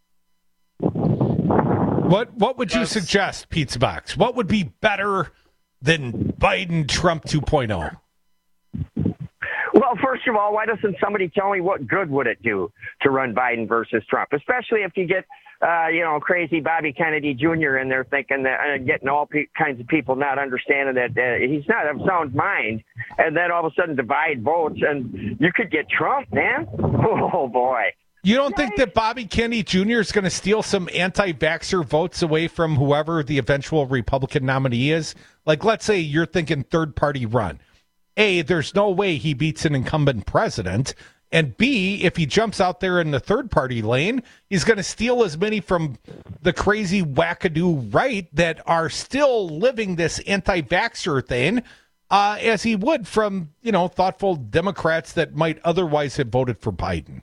What What would you suggest, Pizza Box? What would be better than Biden Trump two point oh? Well, first of all, why doesn't somebody tell me what good would it do to run Biden versus Trump? Especially if you get, uh, you know, crazy Bobby Kennedy Junior in there thinking that, uh, getting all pe- kinds of people not understanding that uh, he's not of sound mind, and then all of a sudden divide votes, and you could get Trump, man. Oh, boy. You don't think that Bobby Kennedy Junior is going to steal some anti-vaxxer votes away from whoever the eventual Republican nominee is? Like, let's say you're thinking third-party run. A, there's no way he beats an incumbent president. And B, if he jumps out there in the third-party lane, he's going to steal as many from the crazy wackadoo right that are still living this anti-vaxxer thing uh, as he would from, you know, thoughtful Democrats that might otherwise have voted for Biden.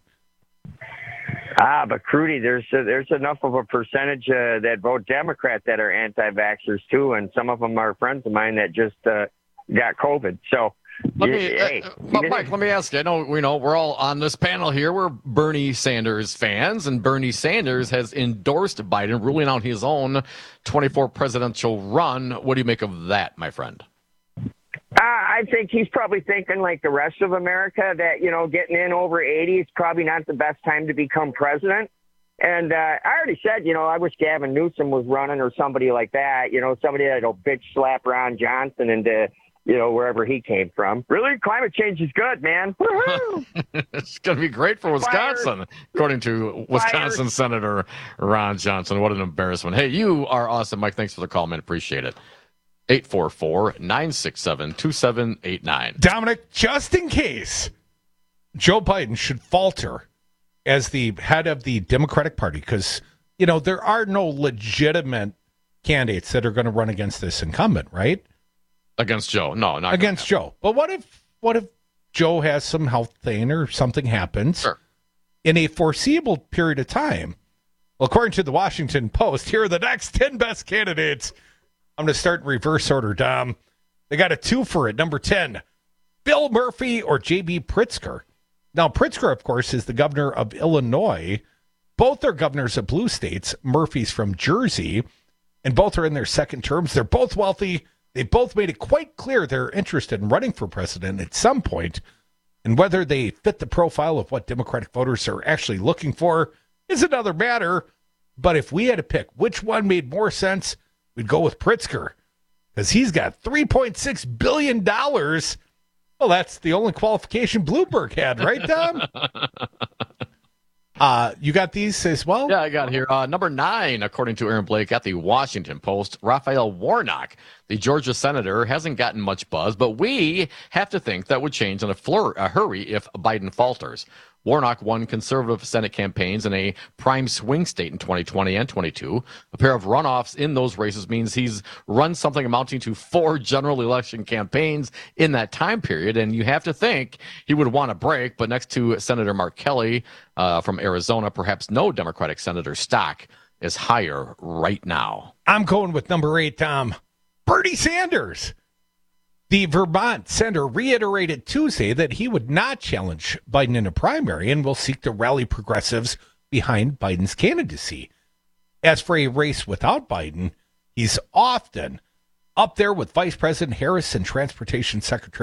Ah, but Crudy, there's uh, there's enough of a percentage uh, that vote Democrat that are anti-vaxxers too, and some of them are friends of mine that just uh, got COVID. So, Let yeah, me, hey, uh, but Mike, let me ask you. I know we know we're all on this panel here. We're Bernie Sanders fans, and Bernie Sanders has endorsed Biden, ruling out his own twenty-four presidential run. What do you make of that, my friend? Uh, I think he's probably thinking like the rest of America that, you know, getting in over eighty is probably not the best time to become president. And uh, I already said, you know, I wish Gavin Newsom was running or somebody like that, you know, somebody that'll bitch slap Ron Johnson into, you know, wherever he came from. Really, climate change is good, man. Woo-hoo! It's going to be great for Wisconsin, Fired. according to Wisconsin Fired. Senator Ron Johnson. What an embarrassment. Hey, you are awesome, Mike. Thanks for the call, man. Appreciate it. eight four four, nine six seven, two seven eight nine. Dominic, just in case Joe Biden should falter as the head of the Democratic Party, because, you know, there are no legitimate candidates that are going to run against this incumbent, right? Against Joe. No, not against Joe. But what if what if Joe has some health thing or something happens sure. in a foreseeable period of time? Well, according to the Washington Post, here are the next ten best candidates. I'm going to start in reverse order, Dom. They got a two for it. Number ten, Bill Murphy or J B Pritzker. Now, Pritzker, of course, is the governor of Illinois. Both are governors of blue states. Murphy's from Jersey, and both are in their second terms. They're both wealthy. They both made it quite clear they're interested in running for president at some point, and whether they fit the profile of what Democratic voters are actually looking for is another matter. But if we had to pick which one made more sense, we'd go with Pritzker, because he's got three point six billion dollars. Well, that's the only qualification Bloomberg had, right, Tom? uh, you got these as well? Yeah, I got here. Uh, number nine, according to Aaron Blake at the Washington Post, Raphael Warnock, the Georgia senator, hasn't gotten much buzz, but we have to think that would change in a, flur- a hurry if Biden falters. Warnock won conservative Senate campaigns in a prime swing state in twenty twenty and twenty-two. A pair of runoffs in those races means he's run something amounting to four general election campaigns in that time period, and you have to think he would want a break, but next to Senator Mark Kelly uh, from Arizona, perhaps no Democratic senator stock is higher right now. I'm going with number eight, Tom. Bernie Sanders. The Vermont senator reiterated Tuesday that he would not challenge Biden in a primary and will seek to rally progressives behind Biden's candidacy. As for a race without Biden, he's often up there with Vice President Harris and Transportation Secretary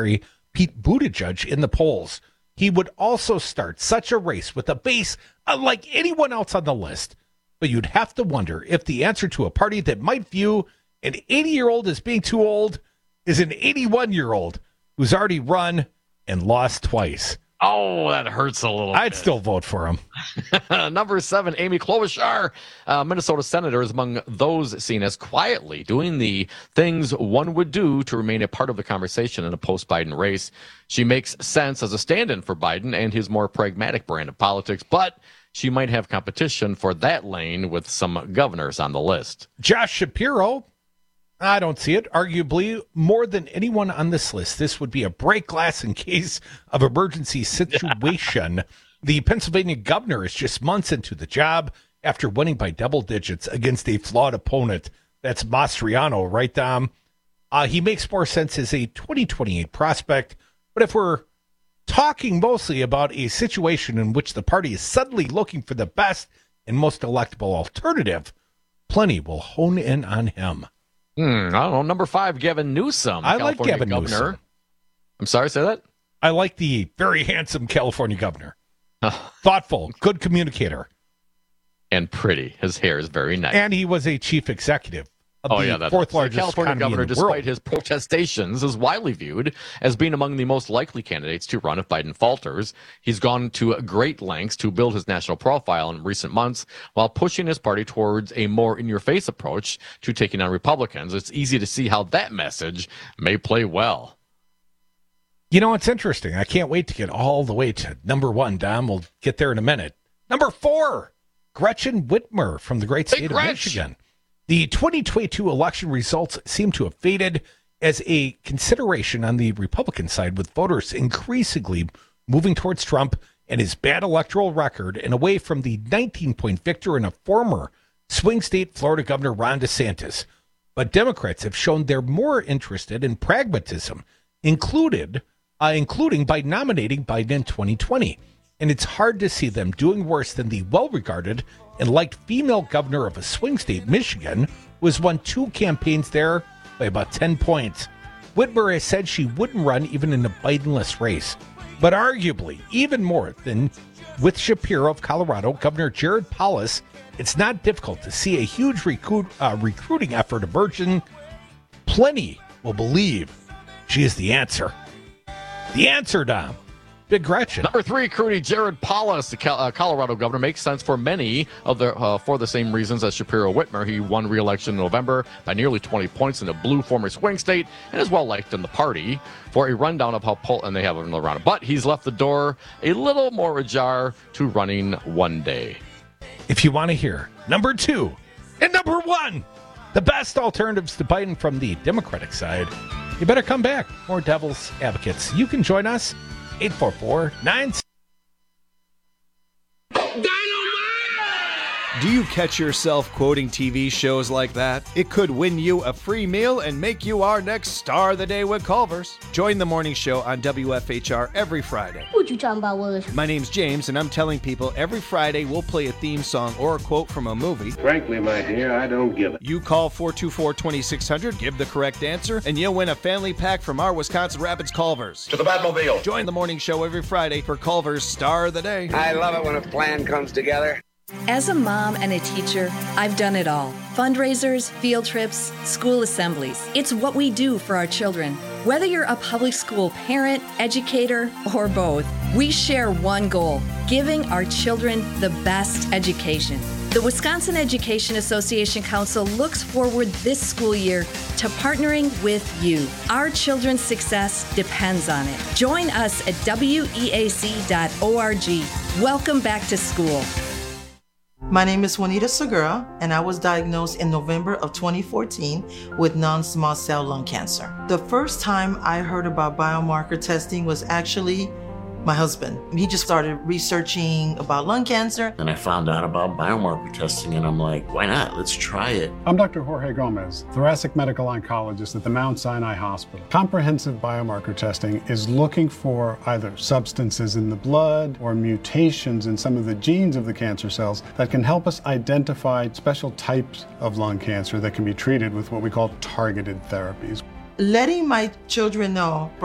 Pete Buttigieg in the polls. He would also start such a race with a base unlike anyone else on the list. But you'd have to wonder if the answer to a party that might view an eighty-year-old as being too old is an eighty-one-year-old who's already run and lost twice. Oh, that hurts a little I'd bit. still vote for him. Number seven, Amy Klobuchar, uh, Minnesota senator, is among those seen as quietly doing the things one would do to remain a part of the conversation in a post-Biden race. She makes sense as a stand-in for Biden and his more pragmatic brand of politics, but she might have competition for that lane with some governors on the list. Josh Shapiro, I don't see it. Arguably, more than anyone on this list, this would be a break glass in case of emergency situation. The Pennsylvania governor is just months into the job after winning by double digits against a flawed opponent. That's Mastriano, right, Dom? Uh, he makes more sense as a twenty twenty-eight prospect. But if we're talking mostly about a situation in which the party is suddenly looking for the best and most electable alternative, plenty will hone in on him. Hmm, I don't know. Number five, Gavin Newsom. I like California Gavin governor. Newsom. I'm sorry, say that? I like the very handsome California governor. Thoughtful, good communicator. And pretty. His hair is very nice. And he was a chief executive of oh, the yeah, that fourth the largest California economy governor, in the despite world. his protestations, is widely viewed as being among the most likely candidates to run if Biden falters. He's gone to great lengths to build his national profile in recent months while pushing his party towards a more in-your-face approach to taking on Republicans. It's easy to see how that message may play well. You know, it's interesting. I can't wait to get all the way to number one, Dom. We'll get there in a minute. Number four, Gretchen Whitmer from the great state Big of Gretch. Michigan. The twenty twenty-two election results seem to have faded as a consideration on the Republican side, with voters increasingly moving towards Trump and his bad electoral record and away from the nineteen-point victor in a former swing state Florida Governor Ron DeSantis. But Democrats have shown they're more interested in pragmatism, included, uh, including by nominating Biden in twenty twenty. And it's hard to see them doing worse than the well-regarded and liked female governor of a swing state, Michigan, who has won two campaigns there by about ten points. Whitmer has said she wouldn't run even in a Biden-less race. But arguably, even more than with Shapiro of Colorado, Governor Jared Polis, it's not difficult to see a huge recruit, uh, recruiting effort emerging. Plenty will believe she is the answer. The answer, Dom. Big Gretchen. Number three, Crudy Jared Polis, the Cal- uh, Colorado governor, makes sense for many of the uh, for the same reasons as Shapiro Whitmer. He won re-election in November by nearly twenty points in a blue former swing state and is well liked in the party. For a rundown of how Pol- and they have another round, but he's left the door a little more ajar to running one day. If you want to hear number two and number one, the best alternatives to Biden from the Democratic side, you better come back. More Devil's Advocates. You can join us. eight four four, nine Do you catch yourself quoting T V shows like that? It could win you a free meal and make you our next star of the day with Culver's. Join the morning show on W F H R every Friday. What you talking about, Willis? My name's James, and I'm telling people every Friday we'll play a theme song or a quote from a movie. Frankly, my dear, I don't give it. You call four two four, two six zero zero, give the correct answer, and you'll win a family pack from our Wisconsin Rapids Culver's. To the Batmobile. Join the morning show every Friday for Culver's Star of the Day. I love it when a plan comes together. As a mom and a teacher, I've done it all. Fundraisers, field trips, school assemblies. It's what we do for our children. Whether you're a public school parent, educator, or both, we share one goal: giving our children the best education. The Wisconsin Education Association Council looks forward this school year to partnering with you. Our children's success depends on it. Join us at W E A C dot org. Welcome back to school. My name is Juanita Segura, and I was diagnosed in November of twenty fourteen with non-small cell lung cancer. The first time I heard about biomarker testing was actually my husband. He just started researching about lung cancer. And I found out about biomarker testing, and I'm like, why not? Let's try it. I'm Doctor Jorge Gomez, thoracic medical oncologist at the Mount Sinai Hospital. Comprehensive biomarker testing is looking for either substances in the blood or mutations in some of the genes of the cancer cells that can help us identify special types of lung cancer that can be treated with what we call targeted therapies. Letting my children know brought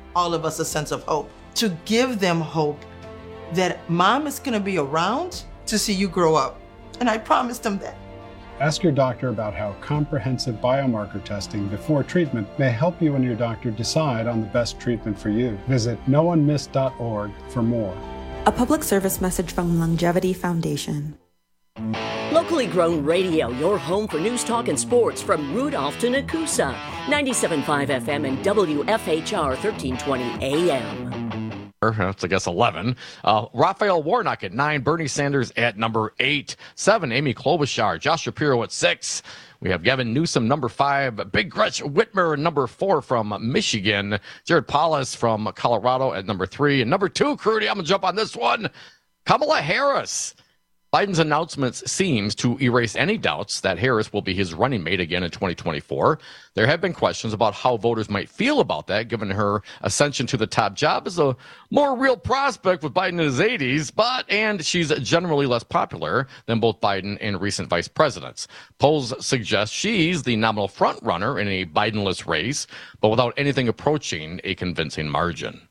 all of us a sense of hope, to give them hope that mom is going to be around to see you grow up. And I promised them that. Ask your doctor about how comprehensive biomarker testing before treatment may help you and your doctor decide on the best treatment for you. Visit no one missed dot org for more. A public service message from Longevity Foundation. Locally grown radio, your home for news, talk, and sports from Rudolph to Nakusa. ninety-seven point five F M and W F H R thirteen twenty A M. That's, I guess, eleven. Uh, Raphael Warnock at nine. Bernie Sanders at number eight. Seven, Amy Klobuchar. Josh Shapiro at six. We have Gavin Newsom, number five. Big Gretch Whitmer, number four from Michigan. Jared Polis from Colorado at number three. And number two, Crudy, I'm going to jump on this one. Kamala Harris. Biden's announcements seems to erase any doubts that Harris will be his running mate again in twenty twenty-four. There have been questions about how voters might feel about that, given her ascension to the top job as a more real prospect with Biden in his eighties, but, and she's generally less popular than both Biden and recent vice presidents. Polls suggest she's the nominal front runner in a Bidenless race, but without anything approaching a convincing margin.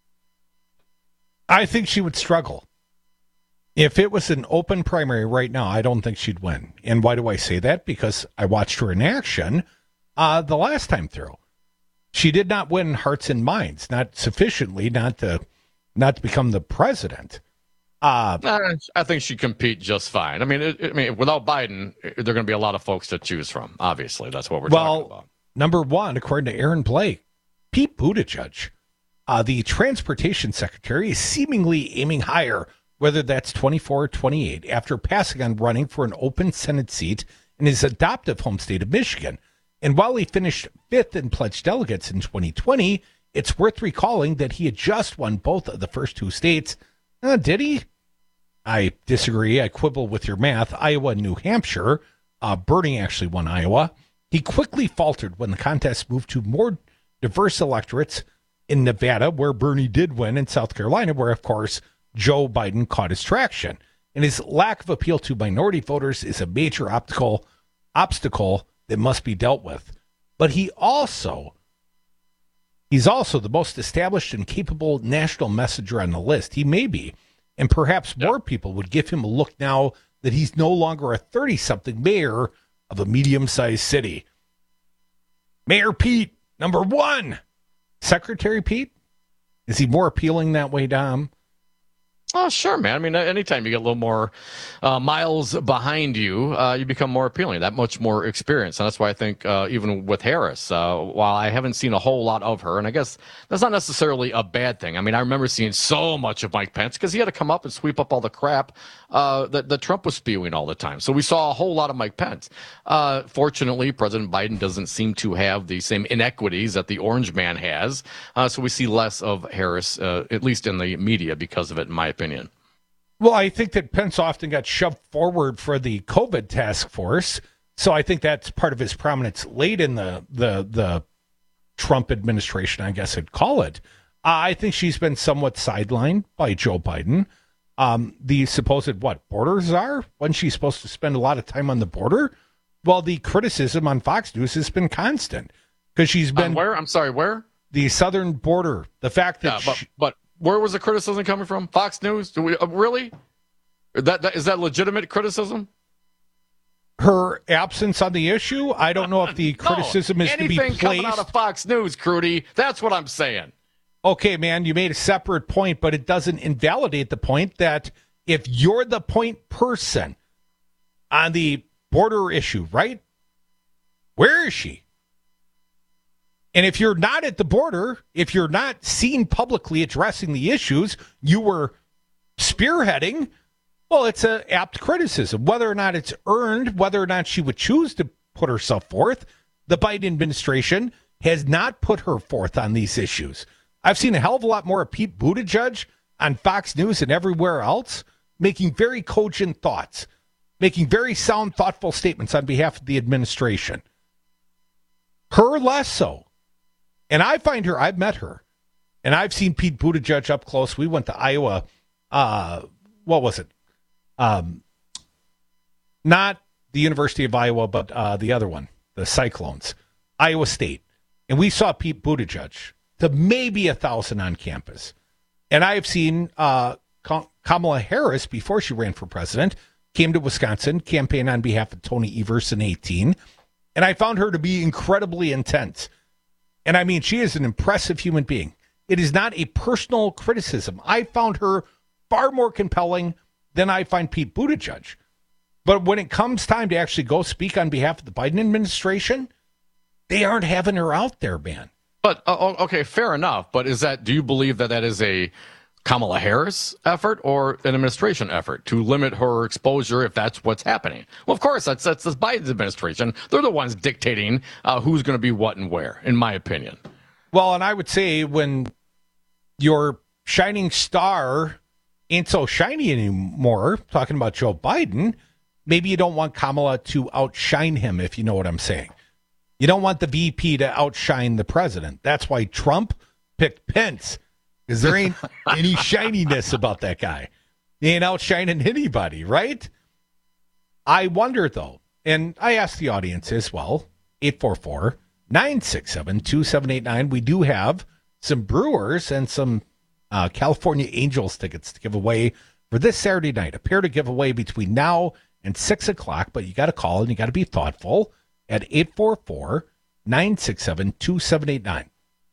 I think she would struggle. If it was an open primary right now, I don't think she'd win. And why do I say that? Because I watched her in action uh, the last time through. She did not win hearts and minds, not sufficiently, not to not to become the president. Uh, I think she'd compete just fine. I mean, it, I mean, without Biden, there are going to be a lot of folks to choose from. Obviously, that's what we're well, talking about. Number one, according to Aaron Blake, Pete Buttigieg, uh, the transportation secretary, is seemingly aiming higher, whether that's twenty-four or twenty-eight, after passing on running for an open Senate seat in his adoptive home state of Michigan. And while he finished fifth in pledged delegates in twenty twenty, it's worth recalling that he had just won both of the first two states. Uh, did he? I disagree. I quibble with your math. Iowa and New Hampshire. Uh, Bernie actually won Iowa. He quickly faltered when the contest moved to more diverse electorates in Nevada, where Bernie did win, and South Carolina, where, of course, Joe Biden caught his traction. And his lack of appeal to minority voters is a major obstacle, obstacle that must be dealt with. But he also, he's also the most established and capable national messenger on the list. He may be. And perhaps yep. more people would give him a look now that he's no longer a thirty-something mayor of a medium-sized city. Mayor Pete, number one. Secretary Pete? Is he more appealing that way, Dom? Oh, sure, man. I mean, anytime you get a little more uh, miles behind you, uh, you become more appealing, that much more experience. And that's why I think uh, even with Harris, uh, while I haven't seen a whole lot of her, and I guess that's not necessarily a bad thing. I mean, I remember seeing so much of Mike Pence because he had to come up and sweep up all the crap uh, that, that Trump was spewing all the time. So we saw a whole lot of Mike Pence. Uh, fortunately, President Biden doesn't seem to have the same inequities that the Orange Man has. Uh, so we see less of Harris, uh, at least in the media, because of it, in my opinion. Opinion. Well, I think that Pence often got shoved forward for the COVID task force, so I think that's part of his prominence late in the the, the Trump administration, I guess I'd call it. Uh, I think she's been somewhat sidelined by Joe Biden. Um, the supposed, what, border czar? Wasn't she supposed to spend a lot of time on the border? Well, the criticism on Fox News has been constant, because she's been... Um, where? I'm sorry, where? The southern border. The fact that... Yeah, but, she, but where was the criticism coming from? Fox News? Do we uh, really? That, that is that legitimate criticism? Her absence on the issue? I don't know if the criticism no, is to be placed. Anything coming out of Fox News, Crudy. That's what I'm saying. Okay, man, you made a separate point, but it doesn't invalidate the point that if you're the point person on the border issue, right? Where is she? And if you're not at the border, if you're not seen publicly addressing the issues you were spearheading, well, it's an apt criticism. Whether or not it's earned, whether or not she would choose to put herself forth, the Biden administration has not put her forth on these issues. I've seen a hell of a lot more of Pete Buttigieg on Fox News and everywhere else, making very cogent thoughts, making very sound, thoughtful statements on behalf of the administration. Her less so. And I find her, I've met her, and I've seen Pete Buttigieg up close. We went to Iowa, uh, what was it? Um, not the University of Iowa, but uh, the other one, the Cyclones, Iowa State. And we saw Pete Buttigieg to maybe a thousand on campus. And I've seen uh, Kamala Harris, before she ran for president, came to Wisconsin, campaigned on behalf of Tony Evers in eighteen, and I found her to be incredibly intense. And I mean, she is an impressive human being. It is not a personal criticism. I found her far more compelling than I find Pete Buttigieg. But when it comes time to actually go speak on behalf of the Biden administration, they aren't having her out there, man. But, uh, okay, fair enough. But is that, do you believe that that is a Kamala Harris effort or an administration effort to limit her exposure if that's what's happening? Well, of course, that's that's the Biden administration. They're the ones dictating uh, who's going to be what and where, in my opinion. Well, and I would say when your shining star ain't so shiny anymore, talking about Joe Biden, maybe you don't want Kamala to outshine him, if you know what I'm saying. You don't want the V P to outshine the president. That's why Trump picked Pence, because there ain't any shininess about that guy. He ain't outshining anybody, right? I wonder, though, and I asked the audience as well, eight four four, nine six seven, two seven eight nine. We do have some Brewers and some uh, California Angels tickets to give away for this Saturday night. A pair to give away between now and six o'clock, but you got to call and you got to be thoughtful at eight four four, nine six seven, two seven eight nine.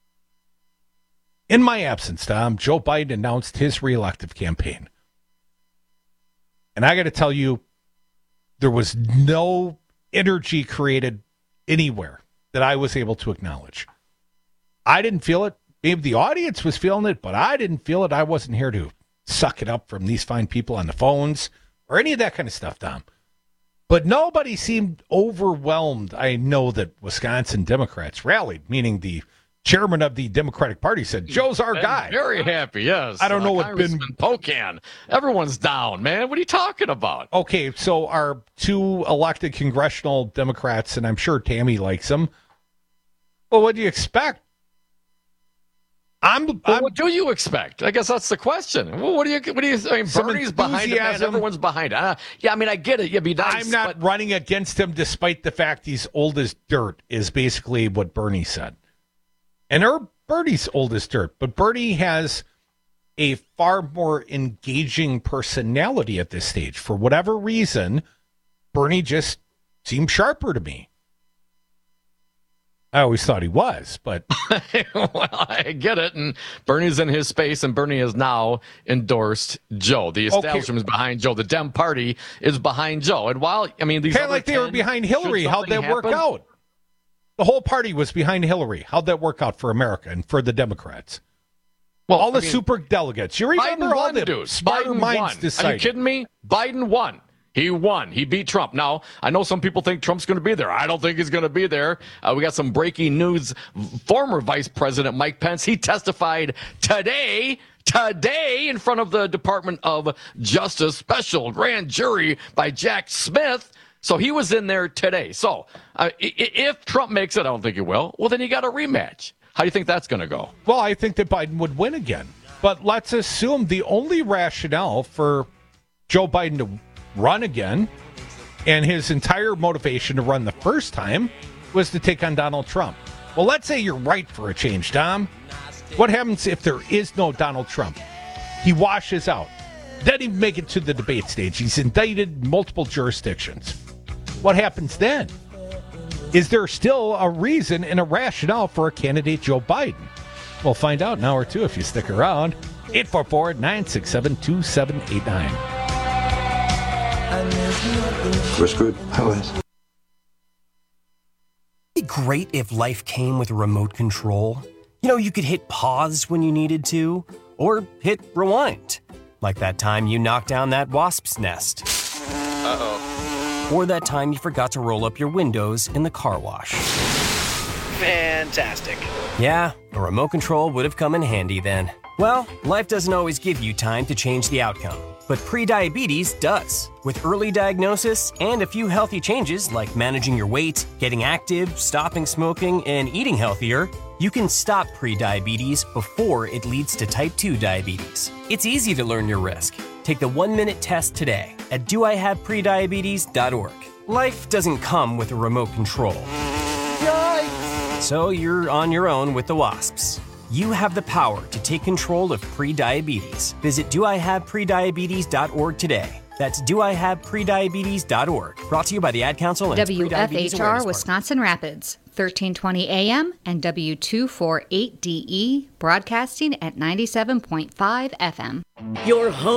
In my absence, Tom, Joe Biden announced his reelective campaign. And I got to tell you, there was no energy created anywhere that I was able to acknowledge. I didn't feel it. Maybe the audience was feeling it, but I didn't feel it. I wasn't here to suck it up from these fine people on the phones or any of that kind of stuff, Tom. But nobody seemed overwhelmed. I know that Wisconsin Democrats rallied, meaning the chairman of the Democratic Party said, Joe's our I'm guy. Very happy, yes. I don't know uh, what Ben Pocan. Everyone's down, man. What are you talking about? Okay, so our two elected congressional Democrats, and I'm sure Tammy likes them. Well, what do you expect? I'm, well, I'm what do you expect? I guess that's the question. Well, what do you? What do you? I mean, Bernie's behind it, man. Everyone's behind it. Uh, yeah, I mean, I get it. You'd be nice. I'm not but... running against him, despite the fact he's old as dirt. Is basically what Bernie said, and her Bernie's old as dirt. But Bernie has a far more engaging personality at this stage. For whatever reason, Bernie just seemed sharper to me. I always thought he was, but... well, I get it, and Bernie's in his space, and Bernie has now endorsed Joe. The establishment okay. is behind Joe. The Dem Party is behind Joe. And while, I mean, these kind of like they were behind Hillary. How'd that happen? work out? The whole party was behind Hillary. How'd that work out for America and for the Democrats? Well, all the I mean, super delegates. You remember Biden all won, the dude. smarter Biden minds won. decided. Are you kidding me? Biden won. He won. He beat Trump. Now, I know some people think Trump's going to be there. I don't think he's going to be there. Uh, we got some breaking news. Former Vice President Mike Pence, he testified today, today in front of the Department of Justice special grand jury by Jack Smith. So he was in there today. So uh, if Trump makes it, I don't think he will, well, then you got a rematch. How do you think that's going to go? Well, I think that Biden would win again. But let's assume the only rationale for Joe Biden to run again, and his entire motivation to run the first time was to take on Donald Trump. Well, let's say you're right for a change, Tom. What happens if there is no Donald Trump? He washes out. Doesn't even make it to the debate stage. He's indicted in multiple jurisdictions. What happens then? Is there still a reason and a rationale for a candidate Joe Biden? We'll find out in an hour or two if you stick around. eight four four, nine six seven, two seven eight nine. We're screwed. How is? It'd be great if life came with a remote control. You know, you could hit pause when you needed to, or hit rewind. Like that time you knocked down that wasp's nest. Uh-oh. Or that time you forgot to roll up your windows in the car wash. Fantastic. Yeah, a remote control would have come in handy then. Well, life doesn't always give you time to change the outcome, but prediabetes does. With early diagnosis and a few healthy changes like managing your weight, getting active, stopping smoking, and eating healthier, you can stop prediabetes before it leads to type two diabetes. It's easy to learn your risk. Take the one-minute test today at do I have prediabetes dot org. Life doesn't come with a remote control. Yikes! So you're on your own with the wasps. You have the power to take control of prediabetes. Visit do I have prediabetes dot org today. That's do I have prediabetes dot org. Brought to you by the Ad Council and W F H R Wisconsin Rapids, thirteen twenty A M and W two forty-eight D E, broadcasting at ninety-seven point five F M. Your home